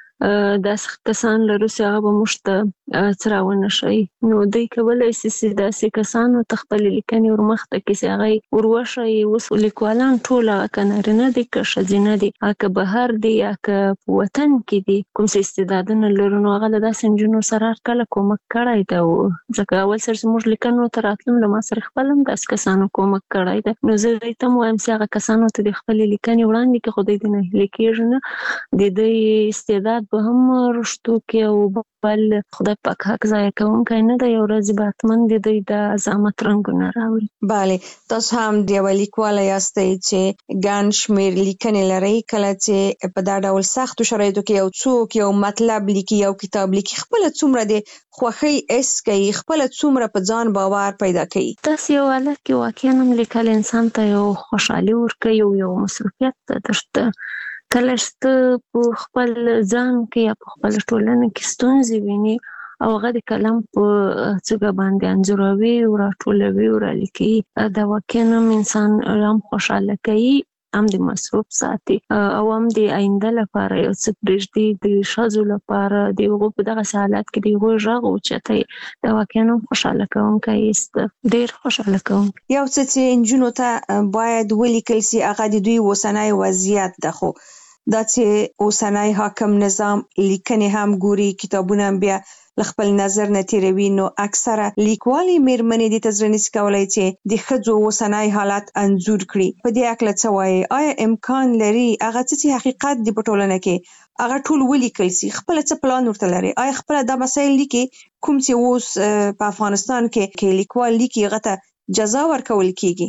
داسې کسان لرو چې هغه به موږ ته څه راونه ښیي نو دوی کولی شي چې داسې کسانو ته خپلې لیکنې ورمخته کړي چې هغه یې ور وښیي اوس لیکوالان ټول هغه که نارینه دي که ښځینه دي هغه که بهر دي یا که په وطن کې دي کوم څه استعدادونه لرو نو هغه له داسې نجونو سره هر کله کومک کړی ده ځکه اول سر چې موږ لیکنو ته راتلم له ما سره خپل هم داسې کسانو کومک کړی ده نو زه دوی ته هم وایم چې هغه کسانو ته د خپلې لیکنې وړاندې کړي خو دوی د نهیلې کېږي نه د دوی استعداد به هم رشتو کې او بل خدای پاک حق ضایع کوونکی نه دی یو ورځ به حتما د دوی د عظمت رنګونه راوړي بله تاسو هم د یوه لیکواله یاستئ چې ګڼ شمېر لیکنې لرئ کله چې په دا ډول سختو شرایطو کې یو څوک یو مطلب لیکي یو کتاب لیکي خپله څومره د خوښۍ حس کوي خپله څومره په ځان باور پیدا کوي داسې یو حالت کې واقعا هم لیکل انسان ته یو خوشحالي ورکوي او یو مصروفیت ده درته کله چې ته په خپل ځان کې یا په خپله ټولنه کې ستونزې ویني او هغه د قلم په څوکه باندې انځوروي او راټولوي او رالیکي دا واقعا هم انسان هم خوشحاله کوي هم د مصروف ساتي او هم د آینده لپاره یو څه پرېږدي د ښځو لپاره د هغو په دغسې حالت کې د هغوی غږ اوچتوي دا واقعا هم خوشحاله کوونکی هیڅ ده ډېر خوشحاله کوونکی یو څه چې نجونو ته باید ولیکل سي هغه د دوی اوسنی وضعیت ده خو دا چې اوسنی حاکم نظام لیکنې هم ګوري کتابونه هم بیا له خپل نظر نه تیروي نو اکثره لیکوالې مېرمنې دې ته زړه نشي کولی چې د ښځو اوسنی حالت انځور کړي په دې هکله څه وایي آیا امکان لري هغه څه چې حقیقت دی په ټولنه کې هغه ټول ولیکل سي خپله څه پلان ورته لري آیا خپله دا مسایل لیکي کوم چې اوس په افغانستان کې کې لیکوال لیکي هغه ته جزا ورکول کیږي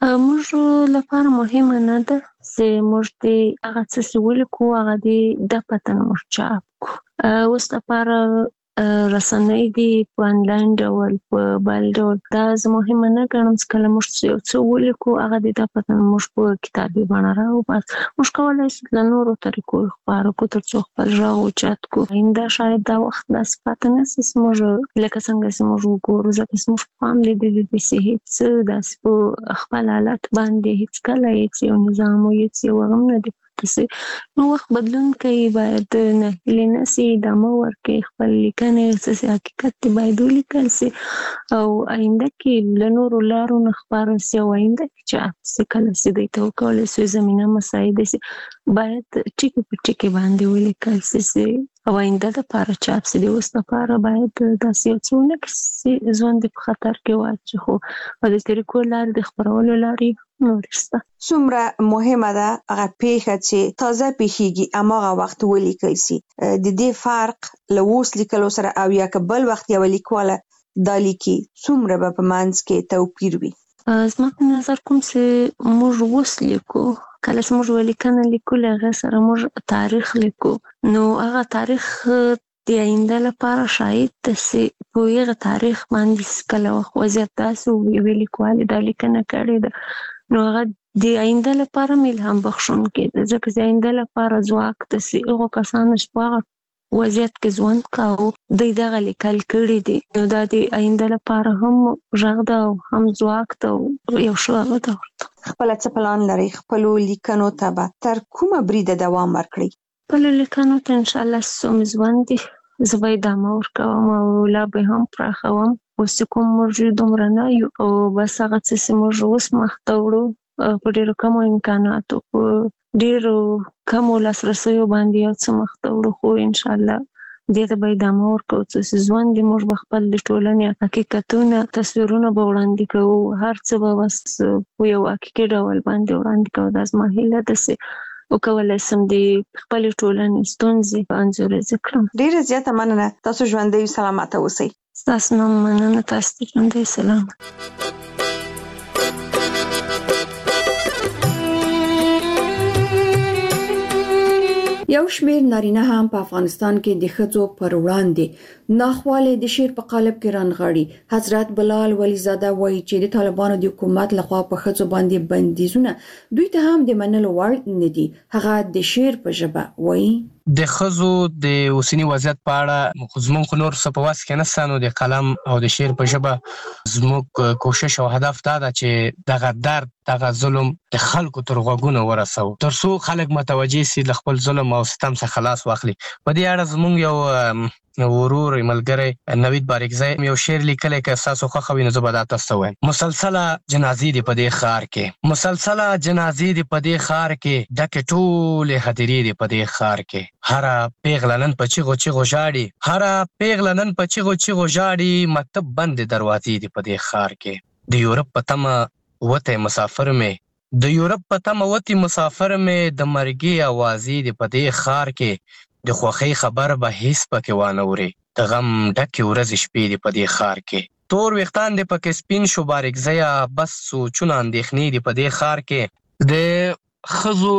موږ لپاره مهمه نه ده چې موږ د هغه څه چې ولیکو هغه د ده په تنه موږ چاپ کړو اوس لپاره رسنۍ دي په انلاین ډول په بل ډول دا زه مهمه نه ګڼم چې کله موږ یو څه ولیکو هغه د ده په تنه موږ په کتابي بڼه راوباسو موږ کولی شو له نورو طریقو خپاره کړو تر څو خپل غږ اوچت کړو آینده شاید دا وخت داسې پاته نه شي چې موږ لکه څنګه چې موږ وګورو ځکه چې موږ په پام لیدلي دي چې هېڅ داسې په خپل حالت باندې هېڅکله هېڅ یو نظام او هېڅ یو هغه هم نه دی نو وخت بدلون کوي باید نهیلې نه سي ادامه ورکړي خپل لیکنې څه چې حقیقت دی باید ولیکل سي او آینده کې له نورو لارو نه خپاره سي او آینده کې چاپ سي کله چې دوی ته وکولی سي زمینه مساعده سي باید ټکي په ټکي باندې ولیکل سي چې او آینده لپاره چاپ سي د اوس لپاره باید داسې یو څه ونه کړي ژوند په خطر کې واچي خو په دې طریقو لارې د خپرولو لارې نورې شته. څومره مهمه ده هغه پیښه چې تازه پیښیږي هماغه وخت ولیکل سي. د دې فرق له اوس لیکلو سره او یا که بل وخت یو لیکواله دا لیکي څومره به په منځ کې توپیر وي؟ زما په نظر کوم چې موږ اوس لیکو کله چې موږ ولیکنه لیکو له هغه سره موږ تاریخ لیکو نو هغه تاریخ د آینده لپاره شاید چې په هغه تاریخ باندې کله وخت وضعیت داسې یو لیکوال دا لیکنه کړې ده نو هغه د آینده لپاره الهام بخښونکی ده ځکه چې آینده لپاره ځواک د هغو کسانو چې په هغه وضعیت کې ژوند کاوه دوی دغه لیکل کړي دي نو دا د آینده لپاره هم غږ ده او هم ځواک ده او یو ښه هغه ده ورته. خپله څه پلان لرئ خپلو لیکنو ته به تر کومه بریده دوام ورکړئ؟ خپلو لیکنو ته انشاءالله څومره ژوند دي زه به ادامه ورکوم او لا به هم پراخوم. اوس چې کوم موږ دومره نه یو او بس هغه څه چې موږ اوس مخته وړو په ډېرو کمو امکاناتو په ډېرو کمو لاسرسیو باندې یو څه مخته وړو خو انشاءالله دې ته به ادامه ورکوو چې ژوند دې موږ به خپل د ټولنې حقیقتونه تصویرونه به وړاندې کوو هر څه به بس په یو حقیقي ډول باندې وړاندې کوو. دا زما هیله ده چې وکولی سم د خپلې ټولنې ستونزې انځوریزې کړم. ډېره زیاته مننه. تاسو ژوندی سلامته اوسئ. ستاسو نه مننه. تاسو ته ژوندی سلامت. یو شمېر نارینه هم په افغانستان کې د ښځو پر وړاندې ناخواله د شعر په قالب کې رانغاړي. حضرت بلال ولیزاده وایي چې د طالبانو د حکومت لخوا په ښځو باندې بندیزونه دوی ته هم د منلو وړ نه دي. هغه د شعر په ژبه وایي د ښځو د اوسنی وضعیت په اړه زموږ خو نور څه په وس کې نشته نو د قلم او د شعر په ژبه زموږ کوشش او هدف دا ده چې دغه درد دغه ظلم د خلکو تر غوږونو ورسوو تر څو خلک متوجه سي له خپل ظلم او ستم څخه خلاص واخلي. په دې اړه زموږ یو ورور ملګری نوید باریکزی یو شعر لیکلی که تاسو خوښه وي نو زه به دا تاسو ته وایم. مسلسله جنازې دي په دې ښار کې مسلسله جنازې دي په دې ښار کې ډکې ټولې هدیرې دي په دې ښار کې هره پیغله نن په چیغو چیغو ژاړي هره پیغله نن په چیغو چیغو ژاړي مکتب بندې دروازې دي په دې ښار کې د یورپ په تمه وتی مسافر مې د یورپ په تمه وتی مسافر مې د مرګي اوازې دي په دې ښار کې د خوښۍ خبر به هیڅ پکې وانه وري د غم ډکې ورځې شپې دي په دې ښار کې تور ویښتان دي پکې سپین شو باریکزیه بس سوچونه اندېښنې دي په دې ښار کې د ښځو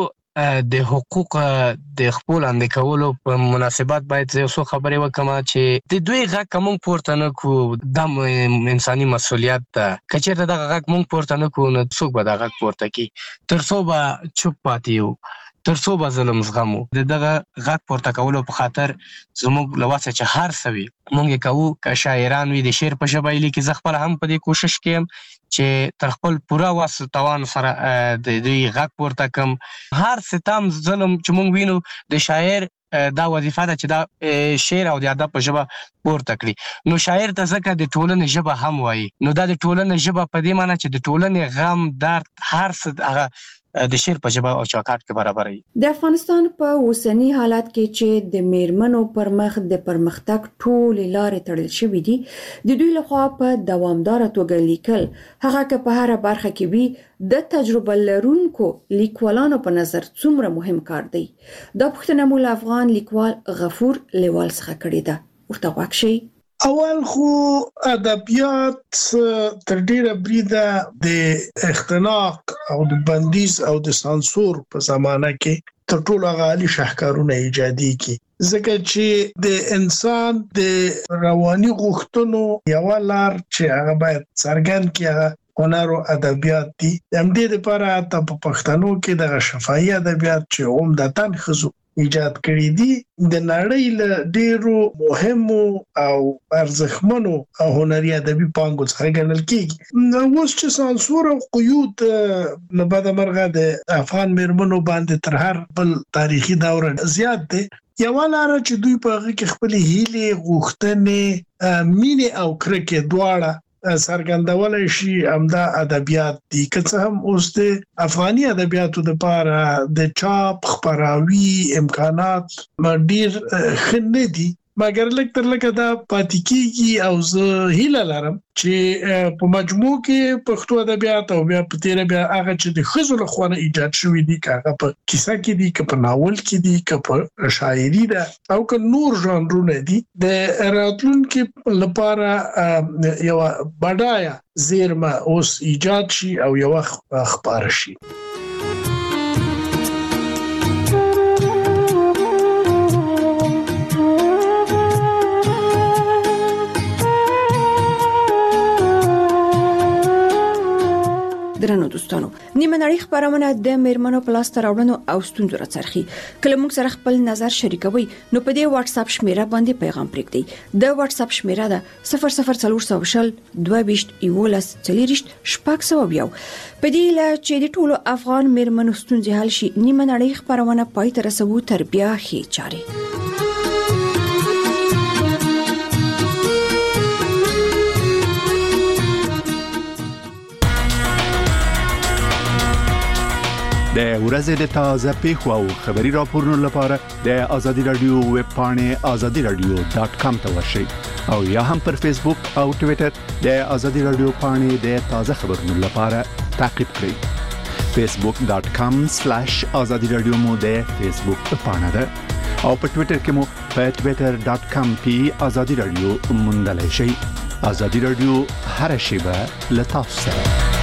د حقوق د خپل اندې کولو په مناسبت باید یو څو خبرې وکم چې د دوی غږ موږ پورته نه کوو د انساني مسؤلیت ده که چېرته دغه غږ موږ پورته نه کوو نو څوک به دا غږ پورته کړي تر څو به چوپ پاتې یو تر څو به ظلم زغمو د دغه غږ پورته کولو په خاطر زموږ له وسه چې هر څه وي موږ یې کوو که شاعران وي د شعر په ژبه یې لیکي زه خپله هم په دې کوشش کې یم چې تر خپل پوره وس توان سره د دوی غږ پورته کړم. هر ستم ظلم چې موږ وینو د شاعر دا وظیفه ده چې دا شعر او د ادب په ژبه پورته کړي نو شاعر ته ځکه د ټولنې ژبه هم وایي نو دا د ټولنې ژبه په دې معنی چې د ټولنې غم درد هر څه هغه د شعر په ژبه او چوکاټ کې برابرې. د افغانستان په اوسنی حالت کې چې د میرمنو پر مخ د پرمختګ ټولې لارې تړل شوې دي د دوی لخوا په دوامداره توګه لیکل هغه که په هره برخه کې وي د تجربه لرونکو لیکوالانو په نظر څومره مهم کار دی. دا پوښتنه مو له افغان لیکوال غفور لیوال څخه کړې ده. ورته غوږ شئ. اول خو ادبیات تر ډیره بریده د اختناق او د بندیز او د سانسور په زمانه کې تر ټولو غالي شاهکارونه ایجادي کی ځکه چې د انسان د رواني غوښتنو یو لار چې هغه باید څرګند کړي هنر او ادبیات دي. هم دې لپاره ته په پښتنو کې د شفاهي ادبیات چې عمدتاً خزو ایجاد کړی دي د نړۍ له ډیرو مهمو او ارزښتمنو او هنري ادبي پانګو څخه ګڼل کیږي. نو اوس چې سانسور او قیود نه بعد مرغه د افغان میرمنو باندې تر هر بل تاریخي دور زیات دي یو لاره چې دوی په هغه کې خپل هیلې غوښتنې مینې او کرکې دواړه سرګندولای شي همدا ادبیات دي که څه هم اوس د افغاني ادبیاتو د لپاره د چاپ خبراوي امکانات ډیر خنه دي مګر لکه تر لکه دا پاتیکيږي او زه هیله لرم چې په مجموع کې پښتو ادبیات او بیا په تیر بیا هغه چې د خزو له خوانه ایجاد شوی دي کاغه په کیسه کې دي که په ناول کې دي که په شاعري ده او که نور ژانرونه دي د راتلونکو لپاره یو بډایا زیرمه اوس ایجاد شي او یو خبر شي. درنو دوستانو نیمه نړۍ خبرونه د میرمنو پلاستر راوړنو او ستونزو راڅرخي کله موږ سره خپل نظر شریکوي نو په دې واتس اپ شمیره باندې پیغام پرېږدئ د واتس اپ شمیره ده صفر صفر څلور سوه شل دوه ویشت یولس څلوېښت شپږ سوه یو په دې لا چې د ټولو افغان میرمنو ستونزې حل شي نیمه نړۍ خبرونه پای ته رسوو تر بیا ښې چاري. د ورځې د تازه پیښو او خبري راپورونو لپاره د ازادي رادیو ویب پاڼې ازادي رادیو ډاټ کام ته ورشئ او یا هم پر فیسبوک او ټوئیټر د ازادي رادیو پاڼې د تازه خبرونو لپاره تعقیب کړئ. فیسبوک ډاټ کام سلیش ازادي رادیو مو د فیسبوک پاڼه ده او په ټوئیټر کې مو په ټوئیټر ډاټ کام پی ازادي رادیو موندلای شئ. ازادي رادیو هر شیبه له تاسو سره.